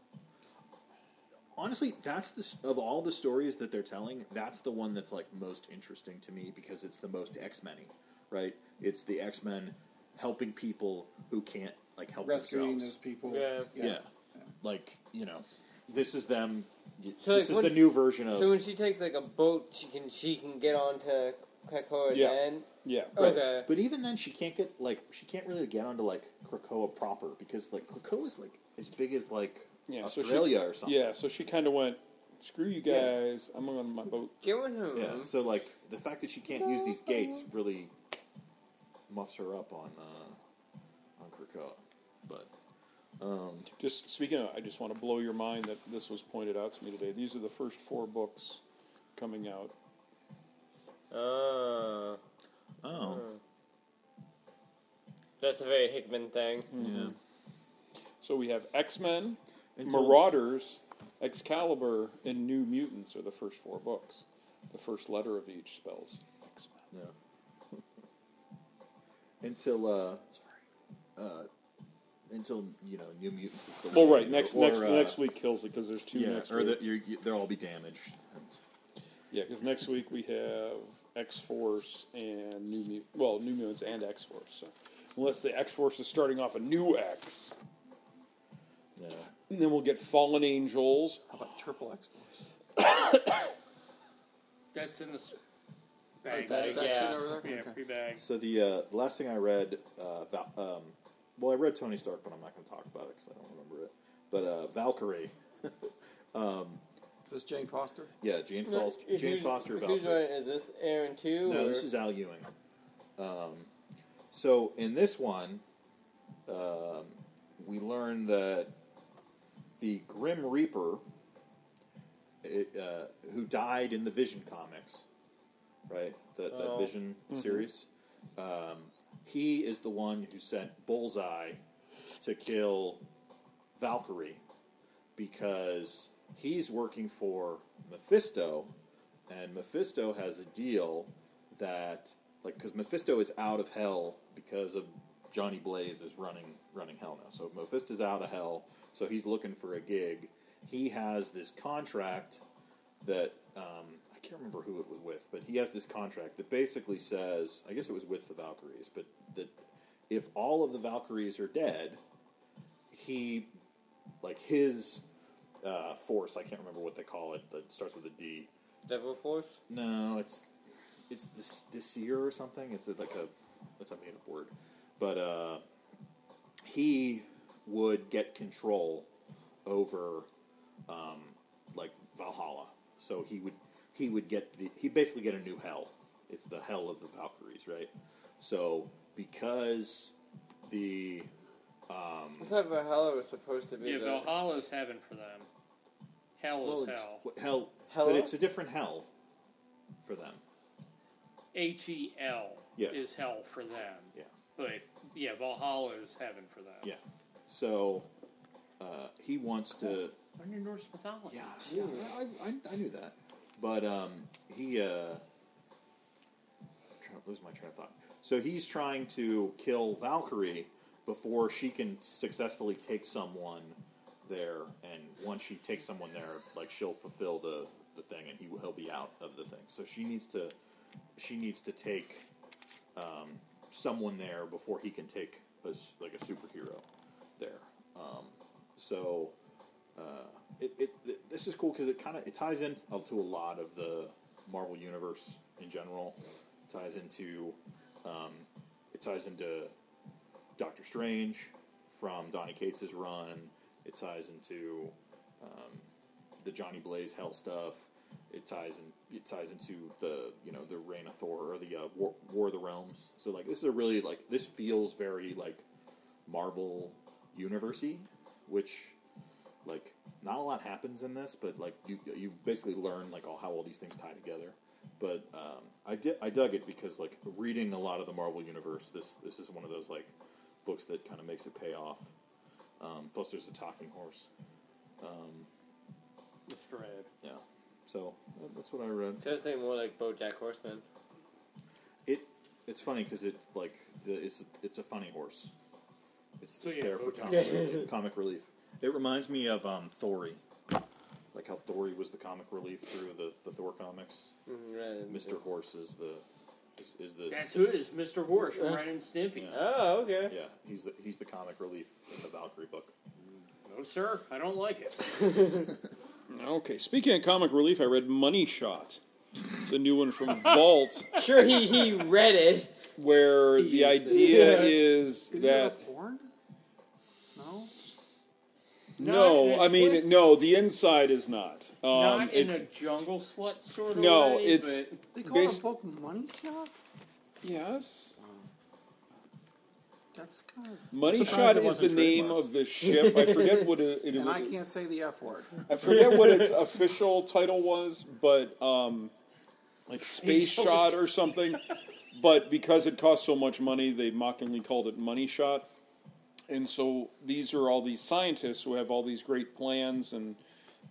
Honestly, that's of all the stories that they're telling, that's the one that's like most interesting to me because it's the most X-Men-y, right? It's the X-Men helping people who can't like help Rescuing themselves. those people. Yeah. Yeah. Like, this is them. So, This like, is the new version of. So when she takes, like, a boat, she can get onto Krakoa Yeah. again? Yeah. Right. Okay. But even then, she can't really get onto like Krakoa proper because like Krakoa is like as big as like Yeah, so Australia she, or something. Yeah, so she kind of went, screw you Yeah. guys, I'm on my boat. Get one of Yeah. them. So like the fact that she can't use these gates really muffs her up on Krakoa. But Just speaking of, I just want to blow your mind that this was pointed out to me today. These are the first 4 books coming out. oh That's a very Hickman thing. yeah. So we have X-Men, And so- Marauders, Excalibur and New Mutants are the first 4 books. The first letter of each spells X-Men. Yeah. Until New Mutants is the Well, way right. to go. Next week kills it because there's 2 next or week. they'll all be damaged. Yeah, because next week we have X-Force and New Mutants and X-Force. So unless the X-Force is starting off a new X, Yeah. and then we'll get Fallen Angels. How about Triple X-Force? That's in the bag. That section yeah. over there? Yeah, Okay. pre-bag. So the last thing I read, I read Tony Stark, but I'm not going to talk about it because I don't remember it. But Valkyrie, Is this Jane Foster? yeah, Jane Foster, Who's Valkyrie. writing? Is this Aaron too? No, or? this is Al Ewing. So in this one, we learn that the Grim Reaper, who died in the Vision comics, right? That Vision series. He is the one who sent Bullseye to kill Valkyrie because he's working for Mephisto, and Mephisto has a deal that, because Mephisto is out of hell because of Johnny Blaze is running hell now. So Mephisto's out of hell, so he's looking for a gig. He has this contract that I can't remember who it was with, but he has this contract that basically says, I guess it was with the Valkyries, but that if all of the Valkyries are dead, he, his force, I can't remember what they call it, that starts with a D. Devil Force? No, it's the Seer or something. It's a made-up word. But he would get control over Valhalla. So he would basically get a new hell. It's the hell of the Valkyries, right? So because the I thought Valhalla was supposed to be Yeah, the... Valhalla's heaven for them. Hell is hell. hell, Hella? but it's a different hell for them. HEL Yeah. is hell for them. Yeah. But, yeah, Valhalla is heaven for them. Yeah. So he wants to. Under Norse mythology. Yeah, I knew that, but he. I'm trying to lose my train of thought. So he's trying to kill Valkyrie before she can successfully take someone there, and once she takes someone there, she'll fulfill the thing, and he'll be out of the thing. So she needs to take someone there before he can take a superhero there. This is cool because it ties into a lot of the Marvel universe in general. It ties into Doctor Strange from Donny Cates' run. It ties into the Johnny Blaze Hell stuff. It ties into the the Reign of Thor or the War of the Realms. So this is a really this feels very Marvel universe-y, which not a lot happens in this, but you basically learn how all these things tie together. But I dug it because reading a lot of the Marvel universe, this is one of those books that kind of makes it pay off. Plus, there's a talking horse. Mr. Ed. Yeah, so that's what I read. So it's like more like BoJack Horseman. It's funny because it's a funny horse. It's So, yeah, there for BoJack. comic relief. It reminds me of Thori, how Thori was the comic relief through the Thor comics. Right. Mr. Horse is the That's who it is, Mr. Horse from Ren and Stimpy. Yeah. Oh, okay. Yeah, he's the comic relief in the Valkyrie book. No, sir, I don't like it. Okay, speaking of comic relief, I read Money Shot. It's a new one from Vault, Sure, he read it. where the idea is Is that... it a porn? No? No, I mean, no, the inside is not. Not in it's, a jungle slut sort of No, way, it's- but They call Bas- the book Money Shot? yes. That's kind of... Money surprised Shot it is the wasn't name trademarked. of the ship. I forget what it And I is. can't say the F word. I forget what its official title was, but Space Shot or something. But because it cost so much money, they mockingly called it Money Shot. And so these are all these scientists who have all these great plans, and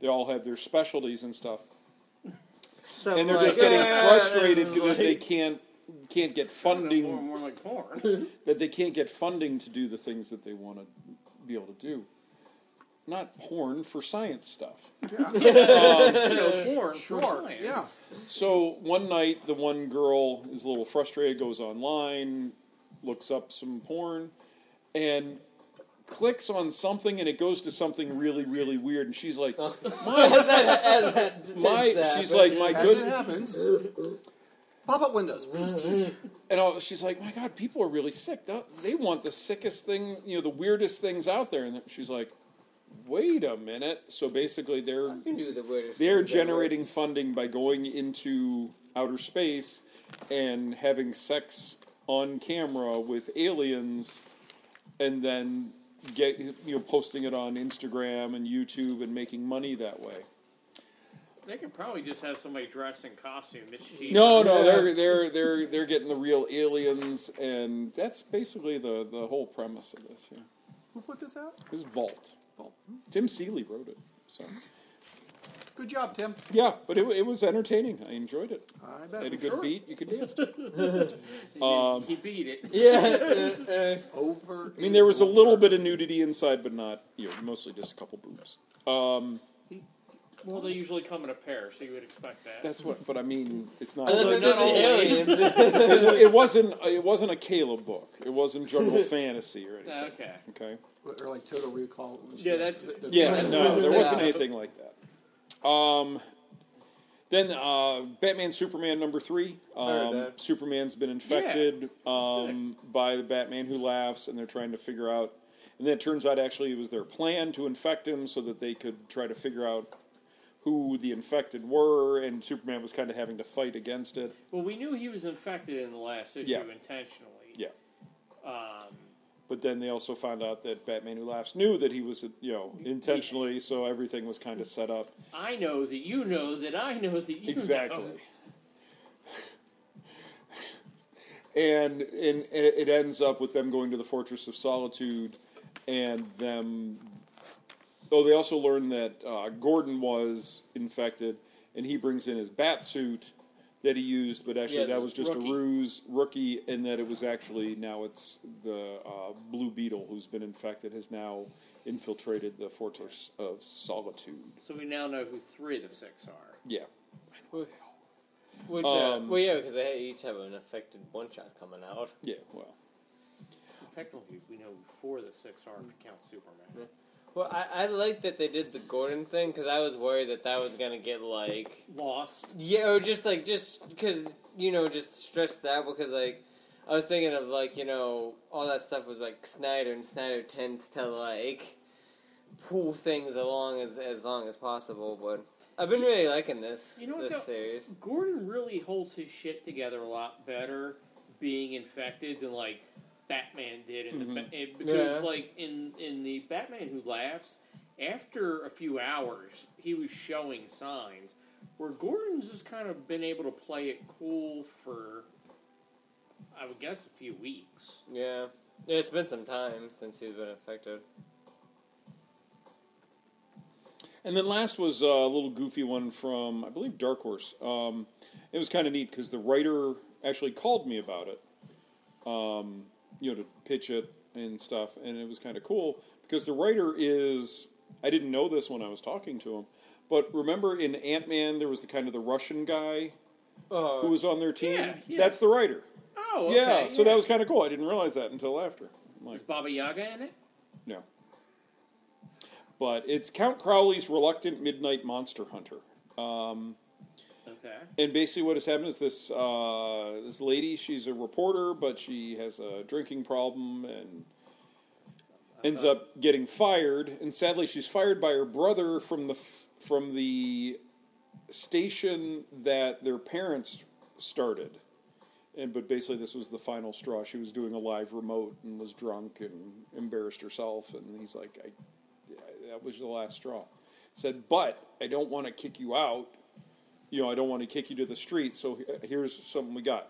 They all have their specialties and stuff. So And they're like, just getting frustrated it's because like- they can't get funding. More like porn. That they can't get funding to do the things that they want to be able to do. Not porn for science stuff. Porn for Sure, science. yeah. So one night, the one girl is a little frustrated, goes online, looks up some porn, and clicks on something, and it goes to something really, really weird. And she's like, as that she's like, my As it good. happens, pop-up windows. And she's like, my God, people are really sick. They want the sickest thing, the weirdest things out there. And she's like, wait a minute. So basically, You can do the weirdest they're things ever. generating funding by going into outer space and having sex on camera with aliens, and then posting it on Instagram and YouTube and making money that way. They could probably just have somebody dressed in costume. It's cheap. No, they're getting the real aliens, and that's basically the whole premise of this. Yeah. Who put this out? This is Vault. Tim Seeley wrote it. So Good job, Tim. yeah, but it was entertaining. I enjoyed it. I bet. Had a good Sure. beat. You could dance to. He beat it. Yeah. Over. I mean, there was a little bit of nudity inside, but not mostly just a couple boobs. Well, they usually come in a pair, so you would expect that. That's what. But I mean, it's not. Unless not it's the always. aliens. It wasn't a Caleb book. It wasn't Jungle Fantasy or anything. Okay. Okay. Or like Total Recall. Yeah, that's- Yeah, no, there wasn't Yeah. anything like that. Then Batman Superman #3. heard that. Superman's been infected by the Batman Who Laughs, and they're trying to figure out. And then it turns out actually it was their plan to infect him so that they could try to figure out who the infected were, and Superman was kind of having to fight against it. Well, we knew he was infected in the last issue Yeah. intentionally. Yeah. But then they also found out that Batman Who Laughs knew that he was, intentionally, so everything was kind of set up. I know that you know that I know that you Exactly. know. And it ends up with them going to the Fortress of Solitude, and them. Oh, they also learn that Gordon was infected, and he brings in his bat suit that he used, but actually Yeah, that was just rookie. a rookie, and that it was actually now it's the Blue Beetle who's been infected has now infiltrated the Fortress of Solitude. So we now know who 3 of the 6 are. Yeah. Which, well, yeah, because they each have an affected one-shot coming out. Yeah, well. Technically, we know who 4 of the 6 are if you count Superman. Well, I like that they did the Gordon thing, because I was worried that was going to get, like... Lost. Yeah, or just because, just stressed out, because, like, I was thinking of, like, all that stuff was, like, Snyder, and Snyder tends to, like, pull things along as long as possible, but I've been really liking this, You know what, this though? series. Gordon really holds his shit together a lot better being infected than, like, Batman did in the because Yeah. like in the Batman Who Laughs, after a few hours he was showing signs, where Gordon's just kind of been able to play it cool for I would guess a few weeks. Yeah. It's been some time since he's been affected. And then last was a little goofy one from, I believe, Dark Horse. It was kind of neat because the writer actually called me about it, to pitch it and stuff, and it was kind of cool because the writer is, I didn't know this when I was talking to him, but remember in Ant-Man there was the Russian guy who was on their team? Yeah. That's the writer. Oh, okay. Yeah, so that was kind of cool. I didn't realize that until after. I'm like, Is Baba Yaga in it? no. But it's Count Crowley's Reluctant Midnight Monster Hunter. Okay. And basically what has happened is this lady, she's a reporter, but she has a drinking problem and ends up getting fired. And sadly, she's fired by her brother from the station that their parents started. But basically this was the final straw. She was doing a live remote and was drunk and embarrassed herself. And he's like, that was the last straw. Said, but I don't want to kick you out. I don't want to kick you to the street, so here's something we got.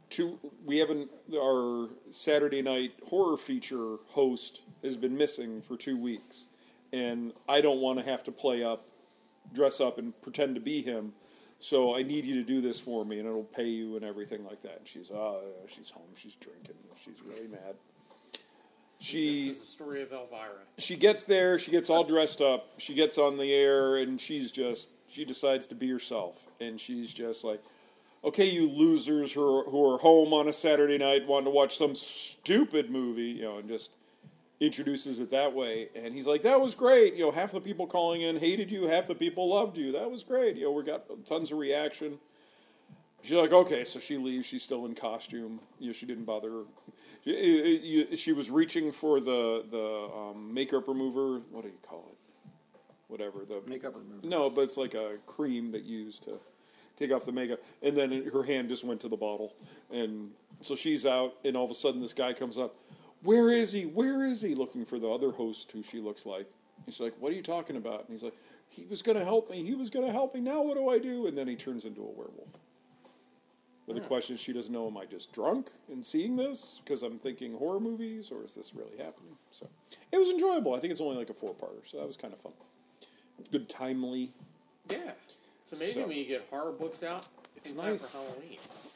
Our Saturday night horror feature host has been missing for 2 weeks, and I don't want to have to play up dress up and pretend to be him. So I need you to do this for me, and it'll pay you and everything like that. And she's home, she's drinking, she's really mad. This is the story of Elvira. She gets there, she gets all dressed up, she gets on the air, and she decides to be herself. And she's just like, okay, you losers who are home on a Saturday night wanting to watch some stupid movie, and just introduces it that way. And he's like, that was great. Half the people calling in hated you, half the people loved you. That was great. We got tons of reaction. She's like, okay, so she leaves. She's still in costume. She didn't bother. She was reaching for the makeup remover. What do you call it? Whatever. The Makeup remover. No, but it's like a cream that you use to take off the makeup. And then her hand just went to the bottle. And so she's out, and all of a sudden this guy comes up. Where is he? Where is he? Looking for the other host who she looks like. He's like, what are you talking about? And he's like, he was going to help me. He was going to help me. Now what do I do? And then he turns into a werewolf. But the question is, she doesn't know, am I just drunk and seeing this because I'm thinking horror movies, or is this really happening? So it was enjoyable. I think it's only like a 4-parter, so that was kind of fun. Good, timely. Yeah. It's amazing So- when you get horror books out It's in time nice. for Halloween.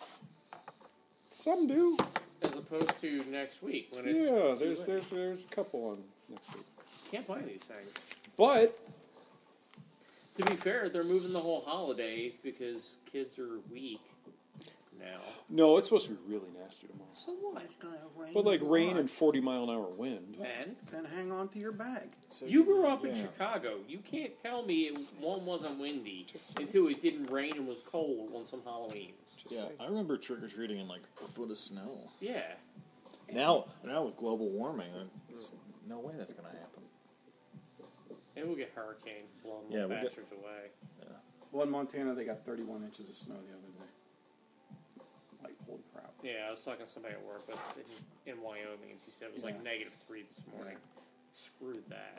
Some do. As opposed to next week when it's Yeah, too there's late. a couple on next week. Can't play these things. But To be fair, they're moving the whole holiday because kids are weak now. no, it's supposed to be really nasty tomorrow. So what? It's gonna rain. But like a rain lot. and 40-mile-an-hour wind. And Then hang on to your bag. So you grew up in yeah. Chicago. You can't tell me one wasn't windy until it didn't rain and was cold on some Halloweens. Just Yeah, saying. I remember trick or treating in like a foot of snow. Yeah. Now with global warming, there's no way that's going to happen. It will get hurricanes blowing Yeah, the we'll get- bastards away. Well, in Montana, they got 31 inches of snow the other day. Like, holy crap. Yeah, I was talking to somebody at work, but in Wyoming, and she said it was like Yeah. -3 this morning. Screw that.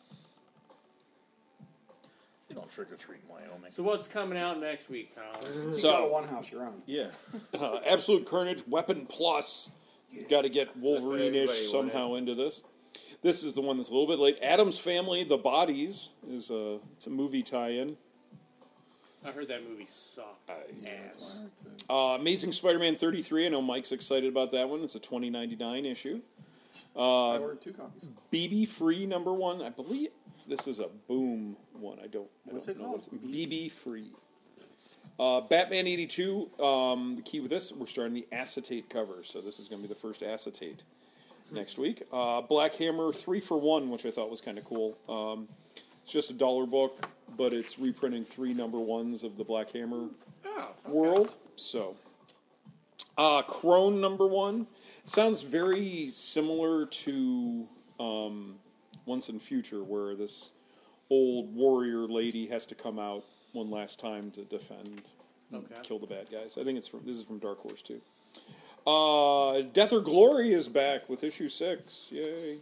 They don't trick or treat in Wyoming. So what's coming out next week, Colin? You So- got a one house, you're on. Yeah. Absolute Carnage Weapon Plus. Got to get Wolverine-ish everybody somehow into this. This is the one that's a little bit late. Adam's Family, The Bodies is it's a movie tie-in. I heard that movie sucked. Ass. Amazing Spider-Man 33. I know Mike's excited about that one. It's a $20.99 issue. I ordered 2 copies. BB Free #1. I believe this is a Boom one. I don't What's it know. called? BB Free. Batman 82. The key with this, we're starting the acetate cover, so this is going to be the first acetate next week. Black Hammer 3-for-1, which I thought was kind of cool. It's just a dollar book, but it's reprinting 3 #1s of the Black Hammer Oh, okay. world. So, Crone #1 sounds very similar to Once and Future, where this old warrior lady has to come out one last time to defend, and Okay. kill the bad guys. I think this is from Dark Horse too. Death or Glory is back with issue 6. Yay!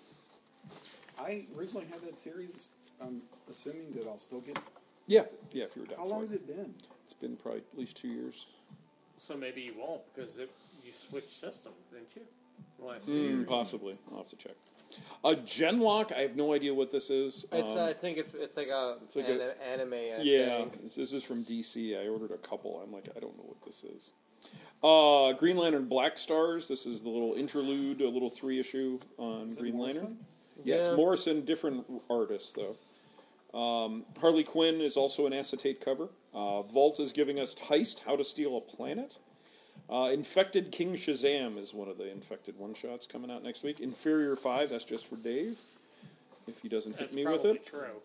I originally had that series. I'm assuming that I'll still get. Yeah. If you were down How for long it. has it been? It's been probably at least 2 years. So maybe you won't because you switched systems, didn't you? The last 2 years. Possibly. I'll have to check. Genlock, I have no idea what this is. It's I think it's like a like a- anime. I Yeah, think. this is from DC. I ordered a couple. I'm like, I don't know what this is. Green Lantern Black Stars. This is the little interlude, a little 3-issue on Is it Green Morrison? Lantern. Yeah, it's Yeah. Morrison, different artists though. Harley Quinn is also an acetate cover. Vault is giving us Heist: How to Steal a Planet. Infected King Shazam is one of the Infected one-shots coming out next week. Inferior 5, that's just for Dave, if he doesn't That's hit me with probably it. true.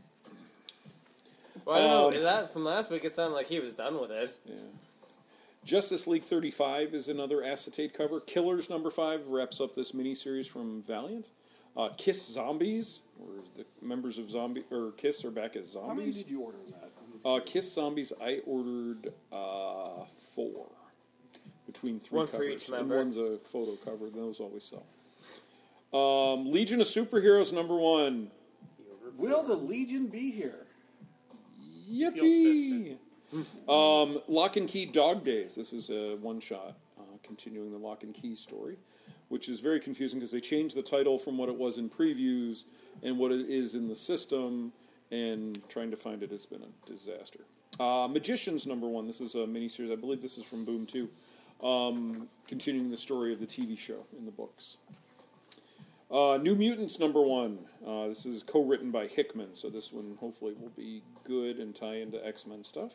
Well, I don't know. That from last week, it sounded like he was done with it. Yeah. Justice League 35 is another acetate cover. Killers #5 wraps up this miniseries from Valiant. Kiss Zombies, or the members of Kiss are back as How many zombies. did you order of that? Kiss Zombies, I ordered 4. Between 3 One for covers. each And member. one's a photo cover. Those always sell. Legion of Superheroes #1. Will the Legion be here? Yippee! Lock and Key Dog Days. This is a one-shot, continuing the Lock and Key story, which is very confusing because they changed the title from what it was in previews and what it is in the system, and trying to find it has been a disaster. Magicians #1. This is a miniseries. I believe this is from Boom too. Continuing the story of the TV show in the books. New Mutants #1. This is co-written by Hickman, so this one hopefully will be good and tie into X-Men stuff.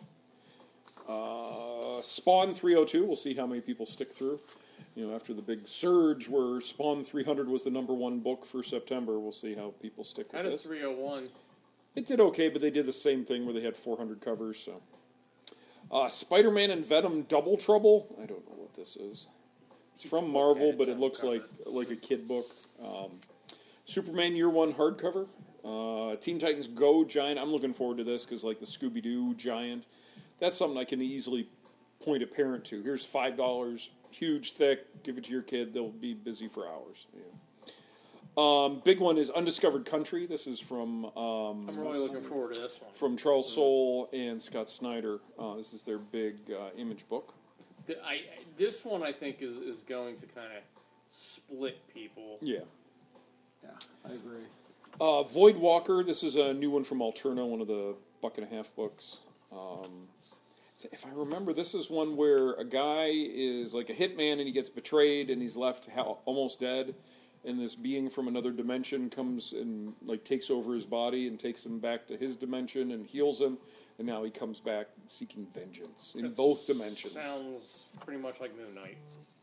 Spawn 302. We'll see how many people stick through. You know, after the big surge where Spawn 300 was the #1 book for September, we'll see how people stick with How did this. 301? It did okay, but they did the same thing where they had 400 covers. So, Spider-Man and Venom Double Trouble. I don't know what this is. It's from Marvel, but it looks like a kid book. Superman Year One hardcover. Teen Titans Go Giant. I'm looking forward to this because, like the Scooby-Doo Giant, that's something I can easily point a parent to. Here's $5, huge, thick. Give it to your kid; they'll be busy for hours. Yeah. Big one is Undiscovered Country. This is from I'm really looking forward to this one. from Charles Soule and Scott Snyder. This is their big image book. This one I think is going to kind of split people. Yeah. Yeah, I agree. Void Walker. This is a new one from Alterna, one of the $1.50 books. If I remember, this is one where a guy is like a hitman and he gets betrayed and he's left almost dead, and this being from another dimension comes and like takes over his body and takes him back to his dimension and heals him, and now he comes back seeking vengeance in both dimensions. Sounds pretty much like Moon Knight.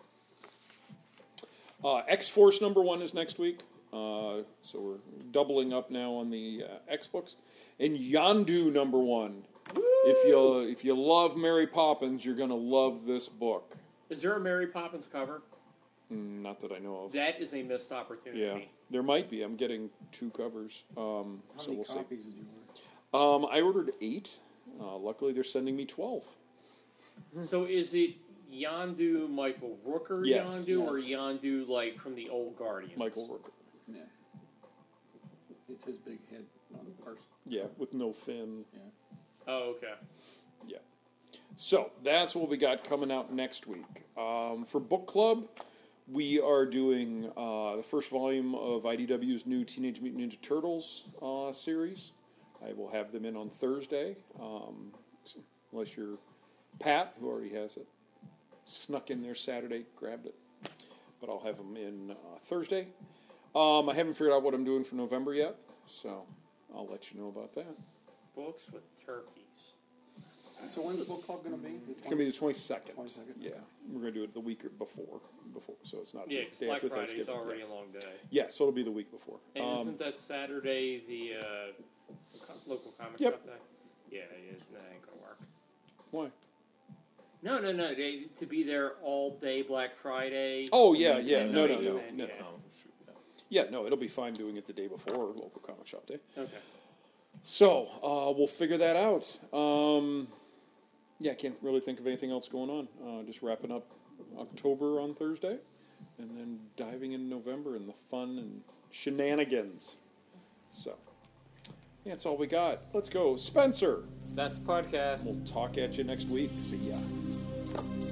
X-Force #1 is next week, so we're doubling up now on the X books. And Yondu #1. If you love Mary Poppins, you're gonna love this book. Is there a Mary Poppins cover? Not that I know of. That is a missed opportunity. Yeah, there might be. I'm getting 2 covers, How so many we'll see. copies did you order? I ordered 8. Luckily, they're sending me 12. So is it Yondu Michael Rooker Yes. Yondu or Yes. Yondu like from the old Guardians? Michael Rooker. Yeah. It's his big head on the first. Yeah, with no fin. Yeah. Oh, okay. Yeah. So that's what we got coming out next week. For book club, we are doing the first volume of IDW's new Teenage Mutant Ninja Turtles series. I will have them in on Thursday, unless you're Pat, who already has it. Snuck in there Saturday, grabbed it. But I'll have them in Thursday. I haven't figured out what I'm doing for November yet, so I'll let you know about that. Books with turkeys. So when's the book club going to be? It's going to be the 22nd. 22nd? Yeah. We're going to do it the week before, so it's not Yeah, the 'cause day Black after Friday's Thanksgiving. already Yeah. a long day. Yeah, so it'll be the week before. And isn't that Saturday the local comic Yep. shop day? Yeah, that ain't gonna work. Why? No. To be there all day Black Friday. Oh, yeah. and No. night event, No. yeah. Yeah, no, it'll be fine doing it the day before local comic shop day. Okay. So, we'll figure that out. Yeah, I can't really think of anything else going on. Just wrapping up October on Thursday, and then diving into November and the fun and shenanigans. So, yeah, that's all we got. Let's go. Spencer, That's the podcast. we'll talk at you next week. See ya.